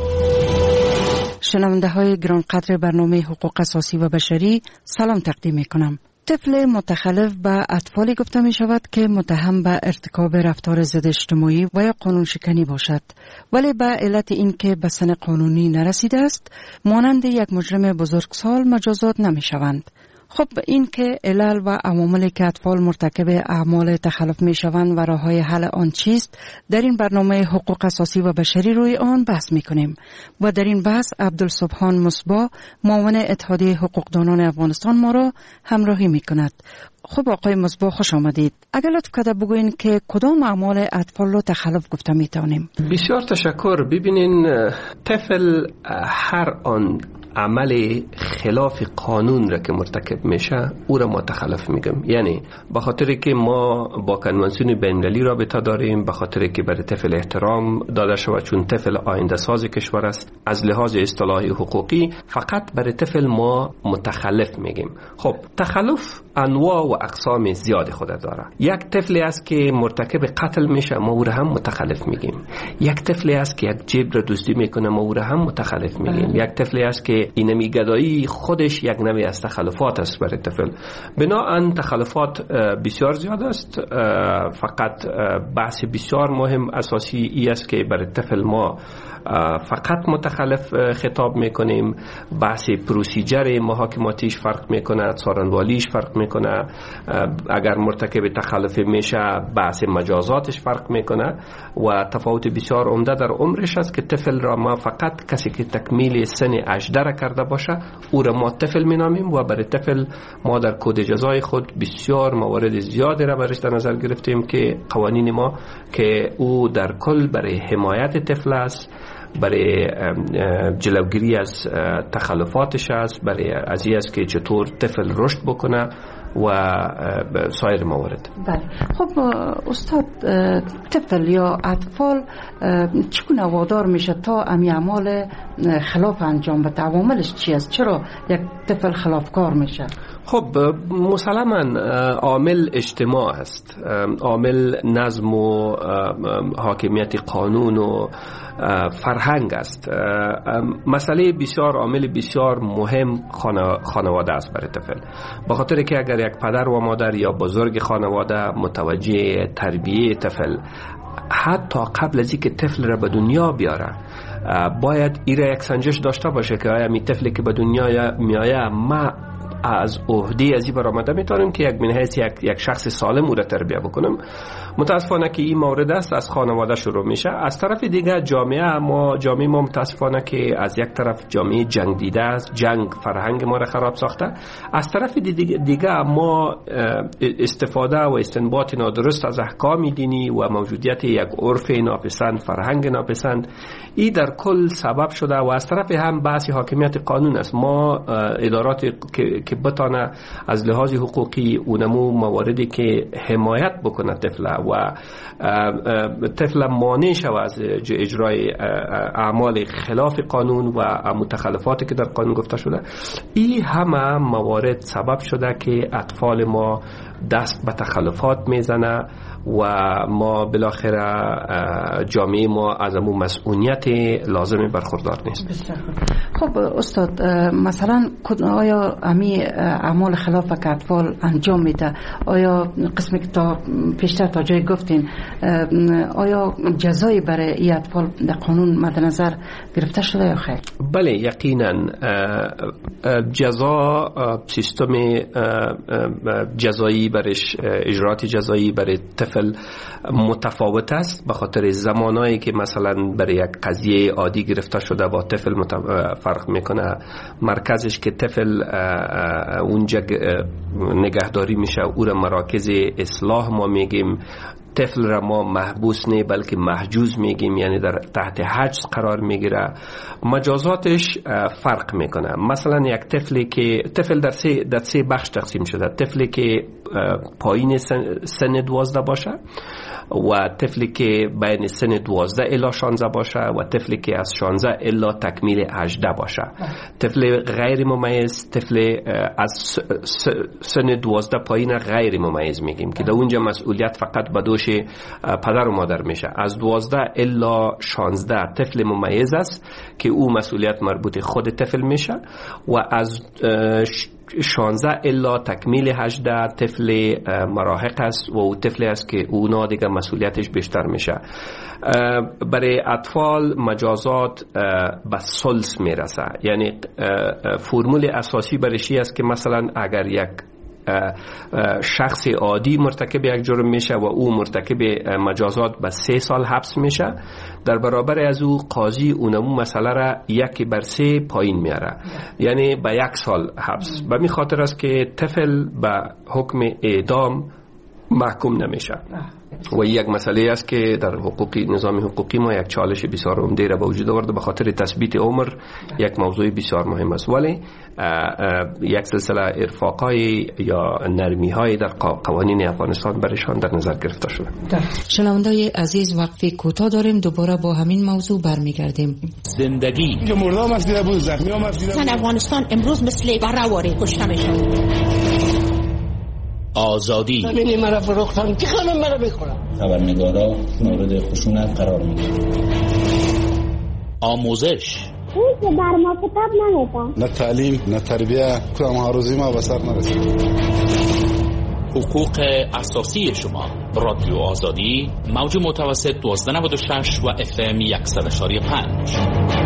شنونده های گرانقدر برنامه حقوق اساسی و بشری، سلام تقدیم می کنم. طفل متخلف به اطفالی گفته می شود که متهم به ارتکاب رفتار ضد اجتماعی و یا قانون شکنی باشد، ولی به علت اینکه به سن قانونی نرسیده است مانند یک مجرم بزرگسال مجازات نمی شوند. خب این که علل و عواملی که اطفال مرتکب اعمال تخلف می شوند و راه‌های حل آن چیست، در این برنامه حقوق اساسی و بشری روی آن بحث می کنیم و در این بحث عبدالسبحان مصباح معاون اتحادیه حقوقدانان افغانستان ما را همراهی می کند. خب آقای مصباح خوش آمدید. اگر لطف کرده بگوین که کدام اعمال اطفال رو تخلف گفته می توانیم؟ بسیار تشکر. ببینین، طفل هر آن عمل خلاف قانون را که مرتکب میشه او را ما تخلف میگم. یعنی به خاطر که ما با کنوانسیون بین‌المللی رابطه داریم، به خاطر که برای طفل احترام داده شود چون طفل آینده ساز کشور است، از لحاظ اصطلاحی حقوقی فقط برای طفل ما متخلف میگیم. خب تخلف انواع و اقسام زیاد خود داره. یک طفلی است که مرتکب قتل میشه، ما او را هم متخلف میگیم. یک طفلی است که یک جیب را دزدی میکنه، ما او را هم متخلف میگیم. یک طفلی است که اینمی گدایی خودش یک نوع از تخلفات است برای طفل. بنابراین تخلفات بسیار زیاد است. فقط بحث بسیار مهم اساسی ای است که برای طفل ما فقط متخلف خطاب میکنیم. بحث پروسیجر محاکماتیش فرق میکنه، څارنوالیش فرق میکنه. اگر مرتکب تخلف میشه بحث مجازاتش فرق میکنه و تفاوت بسیار عمده در عمرش است که طفل را ما فقط کسی که تکمیل سن 18 کرده باشه او را ما طفل مینامیم و برای طفل ما در کد جزای خود بسیار موارد زیادی را برش در نظر گرفتیم که قوانین ما که او در کل برای حمایت طفل است، برای جلوگیری از تخلفاتش است، برای از این است که چطور طفل رشد بکنه و سایر موارد. بله. خب استاد، طفل یا اطفال چگونه وادار میشه تا امی اعمال خلاف انجام بده؟ عواملش چی است؟ چرا یک طفل خلافکار میشه؟ خب مسلماً عامل اجتماع است، عامل نظم و حاکمیت قانون و فرهنگ است. مسئله بسیار عامل بسیار مهم خانواده است برای طفل، به خاطر که اگر یک پدر و مادر یا بزرگ خانواده متوجه تربیه طفل حتی قبل از اینکه طفل را به دنیا بیاره باید این را یک سنجش داشته باشه که آیا می طفلی که به دنیا میآید ما از عهده ازی برآمده میتونم که یک من حیث یک شخص سالم او را تربیه بکنم. متاسفانه که این مورد است از خانواده شروع میشه. از طرف دیگه جامعه ما متاسفانه که از یک طرف جامعه جنگ دیده است، جنگ فرهنگ ما را خراب ساخته. از طرف دیگه ما استفاده و استنباط نادرست از احکام دینی و موجودیت یک عرف ناپسند، فرهنگ ناپسند، این در کل سبب شده و از طرف هم بحث حاکمیت قانون است. ما ادارات که بتانه از لحاظ حقوقی اونمو مواردی که حمایت بکنه طفل و طفل مانع شود از اجرای اعمال خلاف قانون و متخلفاتی که در قانون گفته شده، این همه موارد سبب شده که اطفال ما دست به تخلفات میزنه و ما بالاخره جامعه ما از امون مسئولیت لازم برخوردار نیست. خب استاد، مثلا آیا امی اعمال خلاف که اطفال انجام میده، آیا قسمی که تا پیشتر تا جای گفتین، آیا جزایی برای این اطفال در قانون مد نظر گرفته شده یا خیر؟ بله یقینا جزا، سیستم جزایی برش، اجرات جزایی برای طفل متفاوت است، به خاطر زمانایی که مثلا برای یک قضیه عادی گرفته شده با طفل فرق میکنه. مرکزش که طفل اونجا نگهداری میشه او را مراکز اصلاح ما میگیم. طفل را ما محبوس نه بلکه محجوز میگیم، یعنی در تحت حجز قرار میگیره. مجازاتش فرق میکنه. مثلا یک طفل در سه بخش تقسیم شده. طفلی که پایین سن 12 باشه و طفلی که بین سن 12 الی 16 باشه و طفلی که از 16 الی تکمیل 18 باشه. طفل غیر ممیز، طفل از سن 12 پایین غیر ممیز میگیم که در اونجا مسئولیت فقط به دوش پدر و مادر میشه. از 12 الی 16 طفل ممیز است که او مسئولیت مربوط خود طفل میشه و از 16 الا تکمیل 18 طفل مراهق است و او طفلی است که اونا دیگه مسئولیتش بیشتر میشه. برای اطفال مجازات به ثلث میرسه، یعنی فرمول اساسی برشی است که مثلا اگر یک شخص عادی مرتکب یک جرم میشه و او مرتکب مجازات به 3 سال حبس میشه، در برابر از او قاضی اونمو مسئله را 1/3 پایین میاره، یعنی به 1 سال حبس. به می خاطر است که طفل به حکم اعدام محکوم نمیشه و یک مسئله است که در نظام حقوقی ما یک چالش بسیار عمده را به وجود آورده به خاطر تثبیت عمر. یک موضوع بسیار مهم است، ولی یک سلسله ارفاقای یا نرمی های در قوانین افغانستان برشان در نظر گرفته شده. شنوندای عزیز، وقفی کوتاه داریم، دوباره با همین موضوع برمیگردیم. زندگی مردم است دیده بود، زخمی هم است دیده بود. افغانستان امروز مثل برهواره کشته میشن. آزادی ببینی مرا فروختن که خانم مرا بخورم. خبرنگارا مورد خشونت قرار میگیرن. آموزش در ما کتاب نمیدن. نه تعلیم نه تربیه، کدام هاروزی ما به سر نرسید. حقوق اساسی شما. رادیو آزادی، موج متوسط 1296 و FM 100.5.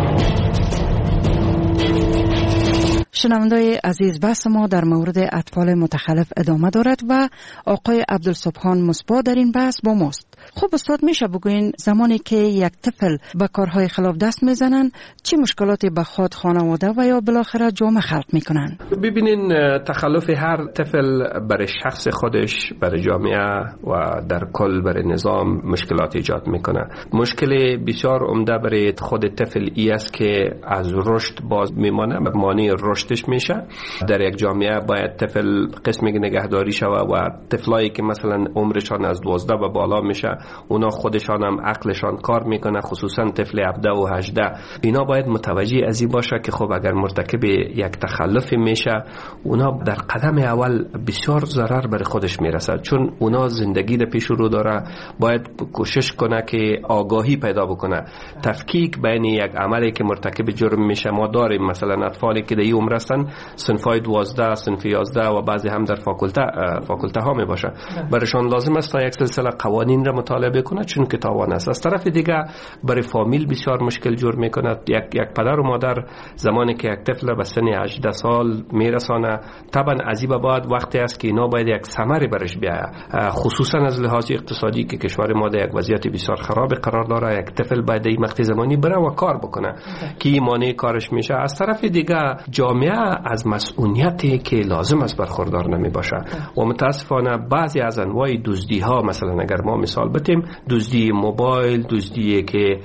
شنوندای عزیز، بحث ما در مورد اطفال متخلف ادامه دارد و آقای عبدالسبحان مصباح در این بحث با ماست. خب استاد، میشه بگوین زمانی که یک طفل به کارهای خلاف دست میزنن چه مشکلاتی به خود، خانواده و یا بالاخره جامعه خلق میکنن؟ ببینین، تخلف هر طفل برای شخص خودش، برای جامعه و در کل برای نظام مشکلات ایجاد میکنه. مشکل بسیار عمده برای خود طفل ای است که از رشد باز میمانه، مانع رشدش میشه. در یک جامعه باید طفل قسمی نگهداری شود و طفلایی که مثلا عمرشان از 12 و بالا میشه، اونا خودشان هم عقلشان کار میکنه، خصوصا طفل 17 و 18. اینا باید متوجه از این باشه که خب اگر مرتکب یک تخلف میشه، اونا در قدم اول بسیار ضرر بر خودش میرسه، چون اونا زندگی رو پیش رو داره. باید کوشش کنه که آگاهی پیدا بکنه، تفکیک بین یک عملی که مرتکب جرم میشه. ما داریم مثلا اطفالی که در این عمر هستن، صنفای 12، صنف 11 و بعضی هم در فاکولته ها می باشه. برایشان لازم است تا یک سلسله قوانین را مطالعه کنه، چون که تاوان است. از طرف دیگه برای فامیل بسیار مشکل جور میکنه. یک پدر و مادر زمانی که یک طفل به سن 18 سال میرسانه، طبعا از این بعد وقتی است که اینا باید یک ثمری برش بیاید، خصوصا از لحاظ اقتصادی که کشور ما در یک وضعیت بسیار خراب قرار داره. یک طفل باید این وقت زمانی بره و کار بکنه که مانع کارش میشه. از طرف دیگه جامعه از مسئولیتی که لازم است برخوردار نمی باشه و متاسفانه بعضی از انواع دزدی ها، مثلا اگر ما مثال بتیم، دزدی موبایل، دزدی که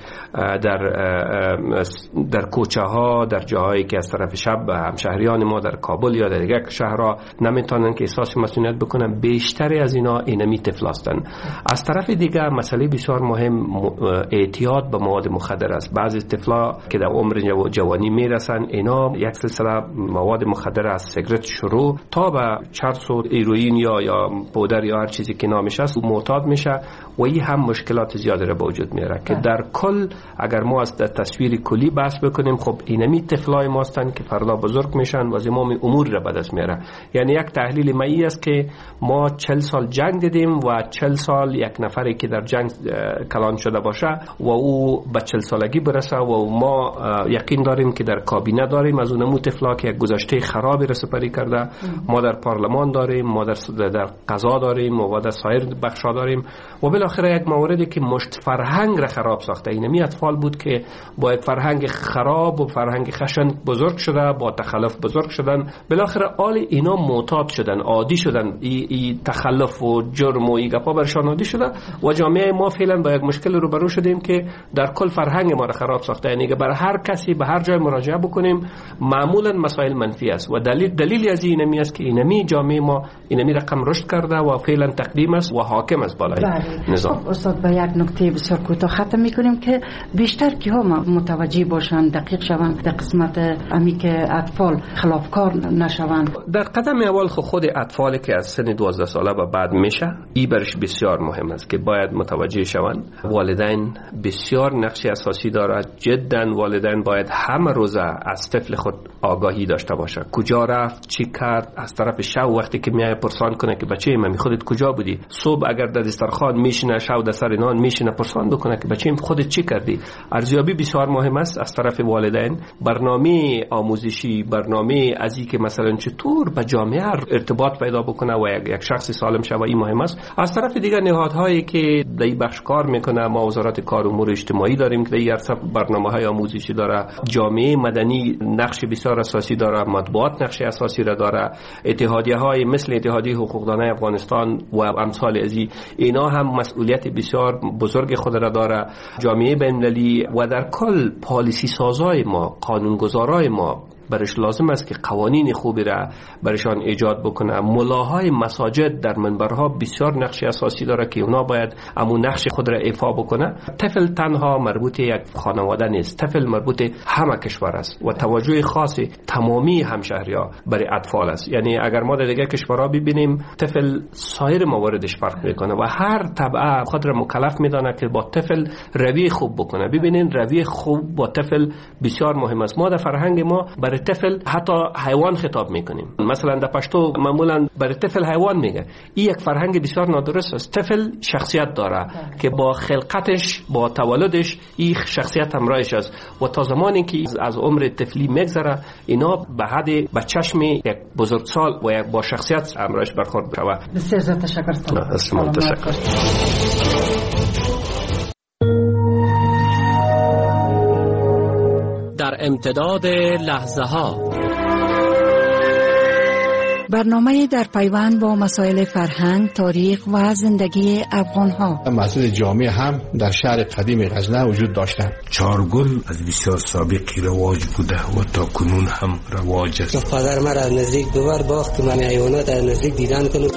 در کوچه ها، در جاهایی که از طرف شب همشهریان ما در کابل یا در دیگر شهرها نمیتونن که احساس مسئولیت بکنن، بیشتری از اینا اینمی طفل هستند. از طرف دیگر مسئله بسیار مهم اعتیاد به مواد مخدر است. بعضی طفلا که در عمر جوانی میرسن، اینا یک سلسله مواد مخدر از سیگرت شروع تا به چرس و هیروئین یا پودر یا هر چیزی که نامش است معتاد میشه و این هم مشکلات زیادی را به وجود میاره که در کل اگر ما از تصویر کلی بحث بکنیم، خب اینمی طفلای ما هستند که فردا بزرگ میشن و زمام امور را به دست میاره. یعنی یک تحلیل مایی است که ما 40 سال جنگ دیدیم و 40 سال یک نفری که در جنگ کلان شده باشه و او به 40 سالگی برسه و ما یقین داریم که در کابینه داریم از اونمو طفلا که یک گذشته خرابی را سپری کرده. ما در پارلمان داریم، ما در قضا داریم و در سایر بخشا داریم و بالاخره یک موردی که مشت فرهنگ را خراب ساخته. اینمی اطفال بود که با یک فرهنگ خراب و فرهنگ خشن بزرگ شده، با تخلف بزرگ شدن، بالاخره آل اینا معتاد شدن، عادی شدن، ای تخلف و جرم و ای گپا برشان عادی شده و جامعه ما فعلا با یک مشکل روبرو شدیم که در کل فرهنگ ما را خراب ساخته. یعنی که بر هر کسی به هر جای مراجعه بکنیم معمولا مسائل منفی است و دلیل از اینمی است که اینمی جامعه ما اینمی رقم رشد کرده و فعلا تقدیم است و حاکم است بالای نظام. خب استاد با یک نکته بسیار کوتاه ختم میکنیم که بیشتر کی ها متوجه باشند، دقیق شوند در قسمت امی که اطفال خلافکار نشوند. در قدم اول خود اطفالی که از سن 12 ساله و بعد میشه، این برش بسیار مهم است که باید متوجه شوند. والدین بسیار نقش اساسی دارد. جدا والدین باید همه روزه از طفل خود آگاهی داشته باشه. کجا رفت، چی کرد، از طرف شب وقتی که میای پرسان کنه که بچه من خودت کجا بودی. صبح اگر در دسترخوان میشینه، شب در سر نان میشینه، پرسان بکنه که بچه خودت چی کردی. ارزیابی بسیار مهم است از طرف والدین. برنامه آموزشی، برنامه ازی که مثلا چطور با جامعه ارتباط پیدا بکنه و یک شخص سالم شه، این مهم است. از طرف دیگر نهادهایی که در این بخش کار میکنه، ما وزارت کار و امور اجتماعی داریم که در برنامه‌های آموزشی داره، جامعه مدنی نقش بسیار اساسی داره، مطبوعات نقش اساسی را داره، اتحادیه‌های مثل اتحادیه حقوقدانای افغانستان و امثال ازی، اینا هم مسئولیت بسیار بزرگ خود را داره. جامعه بین‌المللی و در کل پالیسی سازای ما، قانونگذارای ما برش لازم است که قوانین خوبی را برشان ایجاد بکنه. ملاهای مساجد در منبرها بسیار نقش اساسی داره که اونا باید امون نقش خود را ایفا بکنه. طفل تنها مربوط یک خانواده نیست، طفل مربوط همه کشور است و توجه خاص تمامی همشهری‌ها برای اطفال است. یعنی اگر ما در دیگر کشورها ببینیم طفل سایر مواردش فرق میکنه و هر طبقه خود را مکلف میدانه که با طفل رویه خوب بکنه. ببینین رویه خوب با طفل بسیار مهم است. ما در فرهنگ ما برای طفل حتی حیوان خطاب میکنیم. مثلا در پشتو معمولا برای طفل حیوان میگه. این یک فرهنگ بسیار نادرست است. طفل شخصیت داره که با خلقتش، با تولدش این شخصیت همراهش است و تا زمانی که از عمر طفلی میگذره اینا به حد به چشم یک بزرگسال و یک با شخصیت همراهش برخورد بشه. بسیار تشکر. تشکر. در امتداد لحظه ها برنامه در پیوند با مسائل فرهنگ، تاریخ و زندگی افغان ها. مسئله جامعه هم در شهر قدیم غزنه وجود داشتند. چارگل از بسیار سابقی رواج بوده و تا کنون هم رواج است. پدر مرا از نزدیک دوبار باخت که من حیوانات از نزدیک دیدن کنم.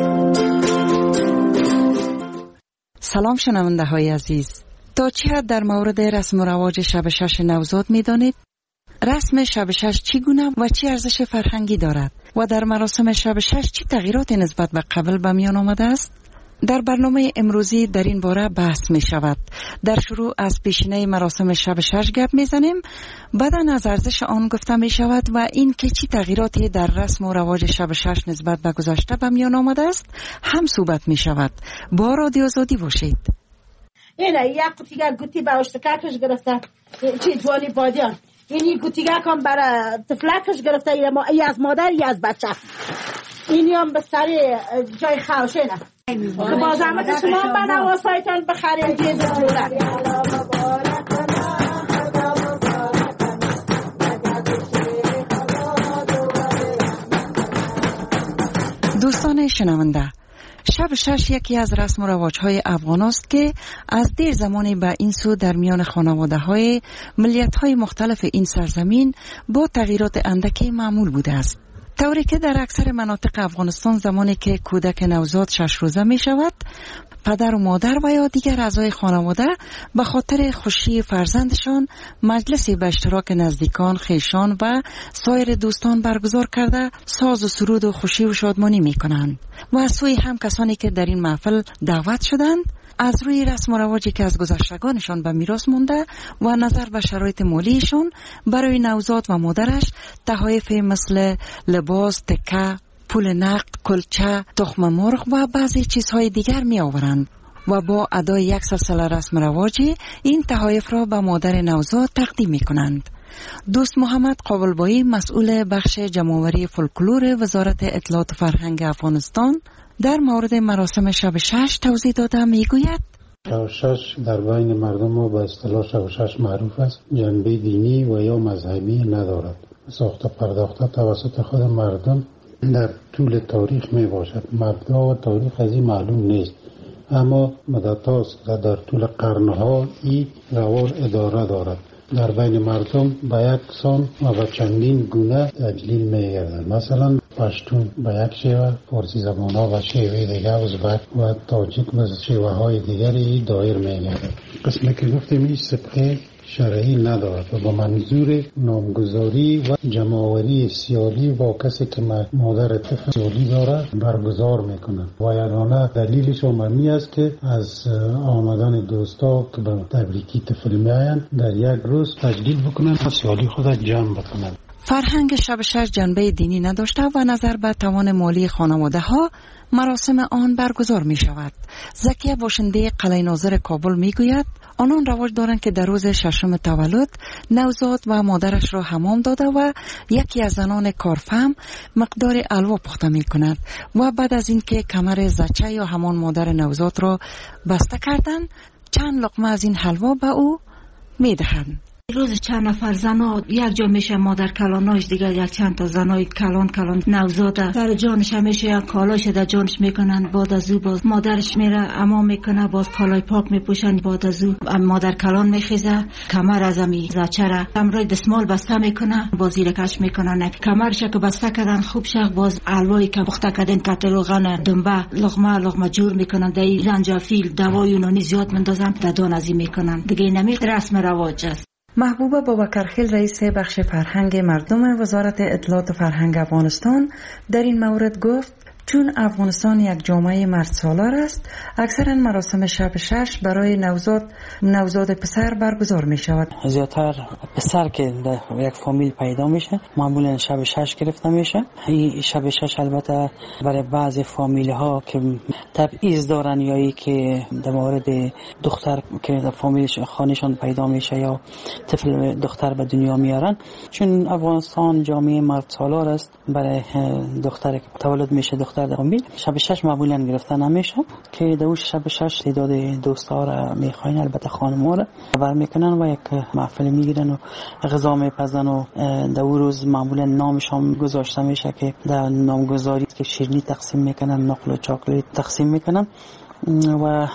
سلام شنونده های عزیز. تا چه حد در مورد رسم و رواج شب شش نوزاد می دانید؟ رسم شب شش چگونه و چه ارزش فرهنگی دارد و در مراسم شب شش چه تغییراتی نسبت به قبل به میان آمده است؟ در برنامه امروزی در این باره بحث می شود. در شروع از پیشینه مراسم شب شش گپ می زنیم، بعدا از ارزش آن گفته می شود و این که چه تغییراتی در رسم و رواج شب شش نسبت به گذشته به میان آمده است هم صحبت می شود. با رادیو آزادی باشید. اینه یک قطیگه گوتی به اشتککش گرفته، چی جوانی بادیان، اینی گوتیگه هم برای طفلکش گرفته، ای از مادر ای از بچه، اینی هم به سر جای خوشینه که با زحمت شما به نواسایتان بخرین جیز دولت. دوستان شنونده، شب شش یکی از رسم و رواج‌های افغان است که از دیر زمانی به این سو در میان خانواده‌های ملیت‌های مختلف این سرزمین با تغییرات اندکی معمول بوده است. طوری که در اکثر مناطق افغانستان زمانی که کودک نوزاد 6 روزه می شود، پدر و مادر و یا دیگر اعضای خانواده به خاطر خوشی فرزندشان مجلسی به اشتراک نزدیکان، خویشان و سایر دوستان برگزار کرده ساز و سرود و خوشی و شادمانی می کنند و از سوی هم کسانی که در این محفل دعوت شدند از روی رسم و رواجی که از گذشتگانشان به میراث مونده و نظر به شرایط مالیشان برای نوزاد و مادرش تحایف مثل لباس، تکه، پول نقد، کلچه، تخم مرغ و بعضی چیزهای دیگر می آورند و با ادای یک سلسله رسم و رواجی این تحایف را به مادر نوزاد تقدیم می کنند. دوست محمد قابلبایی مسئول بخش جمع‌آوری فولکلور وزارت اطلاعات و فرهنگ افغانستان در مورد مراسم شب 6 توضیح داده میگوید شب 6 در بین مردم ما به اصطلاح شب 6 معروف است، جنبه دینی و یا مذهبی ندارد. ساخته پرداخته توسط خود مردم در طول تاریخ می باشد. مبدا و تاریخ از این معلوم نیست، اما مدت هاست که در طول قرنها این روال اداره دارد. در بین مردم به یک سان و به چندین گونه تجلیل می گردد. مثلا پشتون به یک شیوه، فارسی زبان ها به شیوه دیگر، ازبک و تاجیک به شیوه های دیگری دایر می گردد. قسمی که گفتیم این سبقه شرعی ندارد و با منظور نامگذاری و جمع‌آوری سیالی با کسی که مادر طفل سیالی دارد برگزار میکنند و یگانه دلیلش عمومی است که از آمدن دوستا که به تبریکی طفل میآیند در یک روز تجلیل بکنند و سیالی خود جمع بکنند. فرهنگ شب 6 جنبه دینی نداشته و نظر به توان مالی خانواده ها مراسم آن برگزار می شود. زکیه باشنده قلعه ناظر کابل می گوید آنان رواج دارند که در روز 6 تولد نوزاد و مادرش را حمام داده و یکی از زنان کارفهم مقدار الوا پخته می کند و بعد از اینکه کمر زچه یا همان مادر نوزاد را بسته کردند چند لقمه از این حلوا به او می دهند. روز چند نفر زنا یک جا میشه مادر کلاناش، دیگر یک چند تا زنای کلان نوزاده در جانش همیشه یک کالاش در جانش میکنن. بعد از او باز مادرش میره حمام میکنه، باز کالای پاک میپوشن. بعد از او مادر کلان میخیزه، کمر از امی زچره امرای دستمال بسته میکنه، باز زیر کش میکنن. کمرش که بسته کردن خوب شق، باز الوایی که پخته کردن کتلوغن دنبه لقمه جور میکنن. در زنجفیل دوای یونانی زیاد مندازن در دان ازی میکنن. دیگه نمی رسم رواج است. محبوبه بابکرخیل رئیس بخش فرهنگ مردم وزارت اطلاعات و فرهنگ افغانستان در این مورد گفت چون افغانستان یک جامعه مرد سالار است، اکثرا مراسم شب 6 برای نوزاد پسر برگزار می شود. زیادتر پسر که در یک فامیل پیدا میشه معمولا شب 6 گرفته میشه. این شب 6 البته برای بعضی فامیل ها که تبعیض دارن یا ای که در مورد دختر که در فامیل خانشان پیدا میشه یا طفل دختر به دنیا میارن، چون افغانستان جامعه مرد سالار است، برای دختر که تولد میشه دختر در فامیل شب 6 معمولا گرفته نمیشه که در شب 6 تعداد دوستا را میخواین، البته خانم‌ها را خبر میکنن و یک محفل میگیرن و غذا میپزن و در اون روز معمولا نامشان گذاشته میشه که در نامگذاری که شیرینی تقسیم میکنن، نقل و چاکلیت تقسیم میکنن و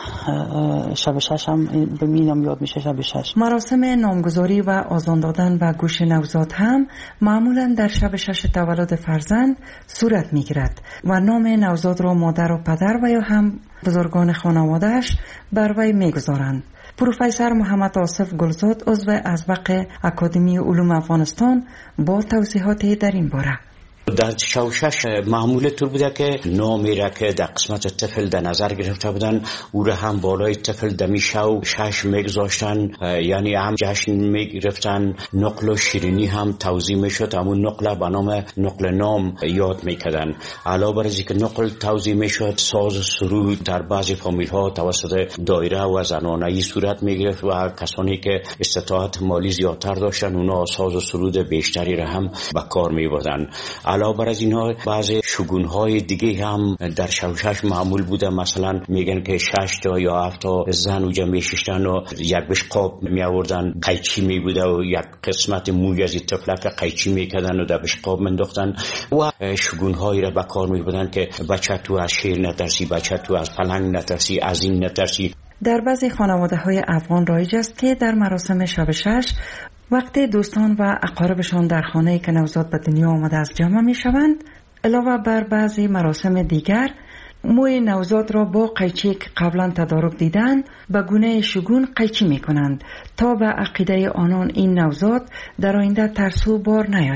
شب 6 هم به مینم یاد میشه شب 6. مراسم نامگذاری و آذان دادن و گوش نوزاد هم معمولا در شب 6 تولد فرزند صورت میگیرد و نام نوزاد را مادر و پدر و یا هم بزرگان خانوادهش بر وی میگذارند. پروفسور محمد آصف گلزاد عضو ازبق اکادمی علوم افغانستان با توضیحاتی در این باره. در شب 6 معمول طور بوده که نامی را که در قسمت طفل در نظر گرفته بودن او را هم بالای طفل دمی شب 6 میگذاشتن، یعنی هم جشن میگرفتن. نقل و شیرینی هم توزیع میشد، همون نقل به نام نقل نام یاد میکردن. علاوه بر اینکه نقل توزیع میشد، ساز و سرود در بعضی فامیل ها توسط دایره و زنانه‌ای صورت میگرفت و کسانی که استطاعت مالی زیادتر داشتن اونا ساز و سرود بیشتری را هم به کار میبردن. علاوه بر از اینها بعضی شگون‌های دیگه هم در شب 6 معمول بوده. مثلا میگن که 6 تا یا 7 تا زن اونجا میشیشتن و یک بشقاب میآوردن، قیچی میبوده و یک قسمت موی از طفلک قیچی میکردن و در بشقاب منداختن و شگون‌هایی را به کار میبردن که بچه تو از شیر نترسی، بچه تو از پلنگ نترسی، از این نترسی. در بعضی خانواده‌های افغان رایج است که در مراسم شب 6 وقتی دوستان و اقاربشان در خانه‌ای که نوزاد به دنیا آمده است جمع می‌شوند، علاوه بر بعضی مراسم دیگر موی نوزاد را با قیچی که قبلا تدارک دیدن به گونه شگون قیچی می‌کنند تا به عقیده آنان این نوزاد در آینده ترسو بار نیاید.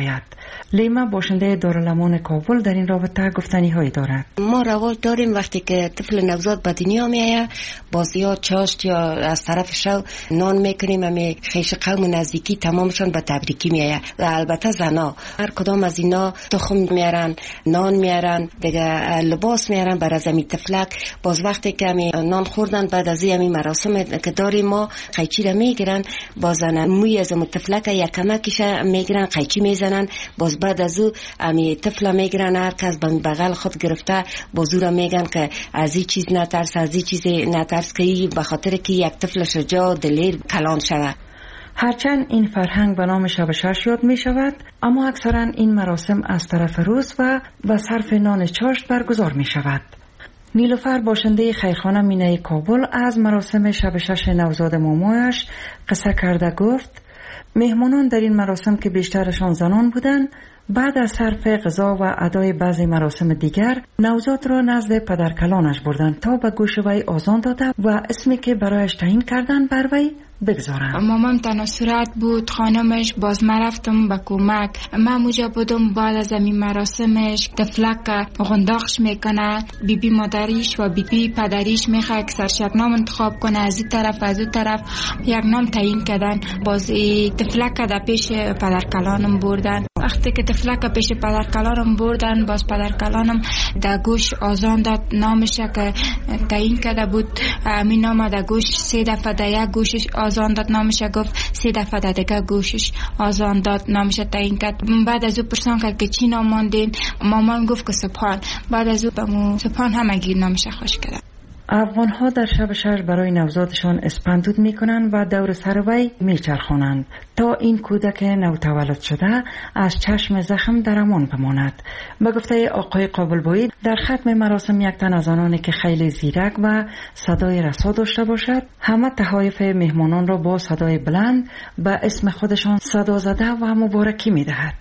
لیما باشنده دارالمان کابل در این رابطه گفتنی هایی دارد. ما رواج داریم وقتی که طفل نوزاد به دنیا میآید باز یا چاشت یا از طرف شو نان میکنیم، همی خیش قوم نزدیکی تمامشان به تبریکی میآید و البته زنا هر کدام از اینا تخم میارن، نان میارن، دیگه لباس میارن برای زمین تفلک. باز وقتی که همی نان خوردن بعد از این مراسم که داریم ما قیچی را میگیرن، بازن موی از تفلک یک کمکش میگیرن قیچی میزنن، باز بعد از او همی طفل میگیرن هر کس به بغل خود گرفته بازو را میگن که از این چیز نترس، از این چیز نترس که به خاطر که یک طفل شجاع دلیر کلان شود. هرچند این فرهنگ به نام شب شش یاد می شود، اما اکثرا این مراسم از طرف روز و صرف نان چاشت برگزار می شود. نیلوفر باشنده خیرخانه مینه کابل از مراسم شب شش نوزاد مامایش قصه کرده گفت مهمانان در این مراسم که بیشترشان زنان بودند بعد از صرف غذا و ادای بعضی مراسم دیگر نوزاد را نزد پدرکلانش بردند تا به گوش وی آذان داده و اسمی که برایش تعیین کردند بر وی بگذارم. مامان تنها صورت بود، خانمش باز من رفتم به کمک. من موجا بودم بعد از این مراسمش تفلک غنداخش میکنه، بیبی مادریش و بیبی پدریش میخواه که سرشب نام انتخاب کنه، از این طرف از اون طرف یک نام تعیین کردن. باز تفلک در پیش پدرکلانم بردن. وقتی که تفلک پیش پدرکلانم بردن باز پدرکلانم در گوش آذان داد، نامش که تعیین کرده بود همین نام در گوش 3 دفعه در یک گوشش آذان داد، نامش گفت 3 دفعه در دیگه گوشش آذان داد، نامش تعیین کرد. بعد از او پرسان کرد که چی نام ماندین، مامان گفت که سپان. بعد از او بمو سپان همگی نامش خوش کرد. افغان ها در شب شش برای نوزادشان اسپندود می کنند و دور سر وی می چرخانند تا این کودک نوتولد شده از چشم زخم در امان بماند. به گفته آقای قابلبایی در ختم مراسم یک تن از آنانی که خیلی زیرک و صدای رسا داشته باشد همه تحایف مهمانان را با صدای بلند به اسم خودشان صدا زده و مبارکی می دهد.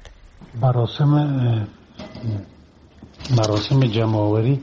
مراسم جمع‌آوری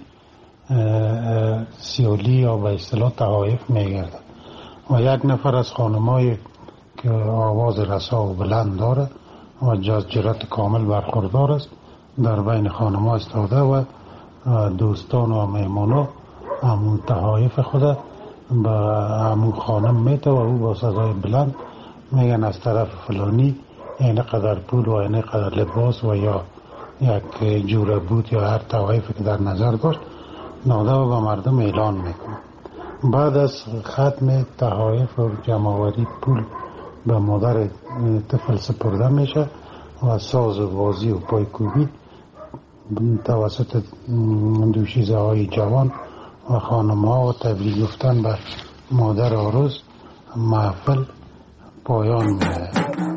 سیولی یا به اصطلاح تحایف میگرده و یک نفر از خانمایی که آواز رسا و بلند داره و جرأت کامل برخوردار است در بین خانم‌ها استاده و دوستان و مهمانا همون تحایف خود به همون خانم میته و او با صدای بلند میگن از طرف فلانی این قدر پول و این قدر لباس و یا یک جوره بود یا هر تحایفی که در نظر داشت ناده و به مردم اعلان میکنه. بعد از ختم تحایف و جمع‌آوری پول به مادر طفل سپرده میشه و ساز و بازی و پایکوبی توسط دوشیزه های جوان و خانم ها و تبریک گفتن به مادر عروس محفل پایان میده.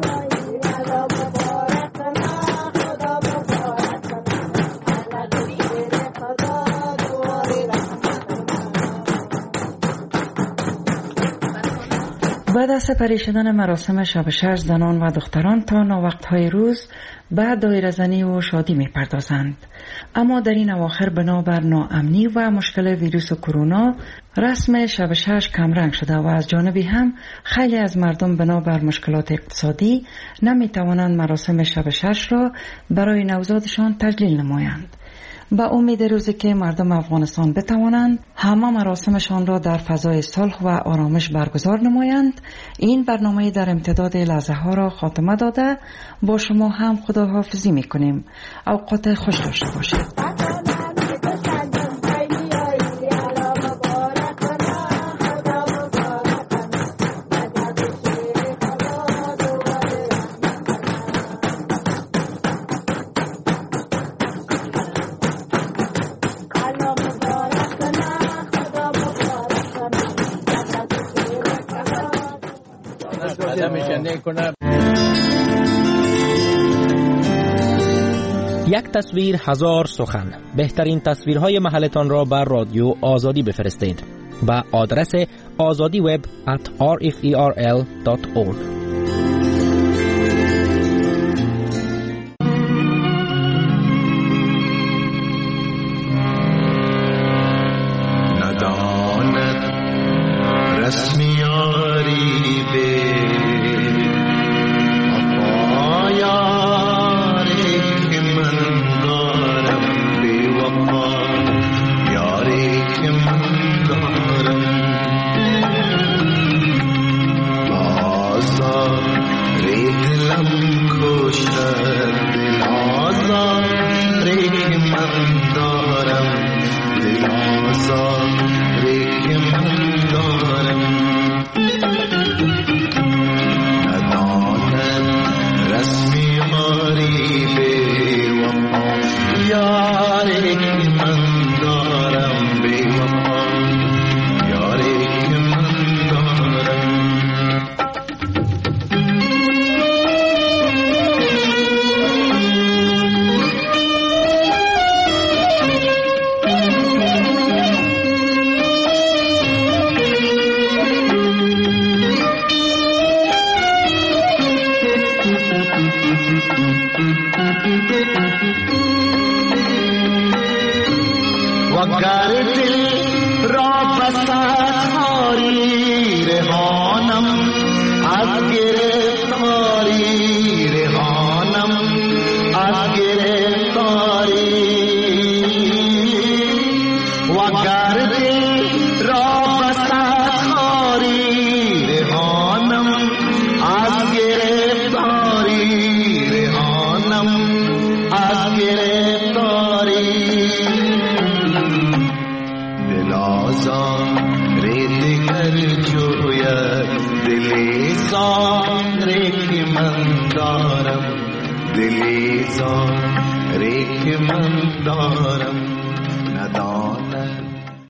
بعد از سپری شدن مراسم شب شش زنان و دختران تا ناوقت‌های روز بعد دایره زنی و شادی می پردازند. اما در این اواخر بنابر ناامنی و مشکل ویروس کرونا رسم شب شش کمرنگ شده و از جانبی هم خیلی از مردم بنابر مشکلات اقتصادی نمی توانند مراسم شب شش را برای نوزادشان تجلیل نمایند. با امید روزی که مردم افغانستان بتوانند همه مراسمشان را در فضای صلح و آرامش برگزار نمایند، این برنامه در امتداد لحظه ها را خاتمه داده با شما هم خداحافظی میکنیم. اوقات خوش داشته باشید. یک تصویر هزار سخن. بهترین تصویرهای محلتان را بر رادیو آزادی بفرستید با آدرس azadiweb@rferl.org. نداند رسمیاری به وفایاری وگر دل را بسخاری رهانم از گرفتاری رهانم از گرفتاری وگر دل را بسخاری رهانم از گرفتاری رهانم از گرفتاری دل آزار دیگر جوید دلی زاری که من دارم دلی زاری که من دارم ندارم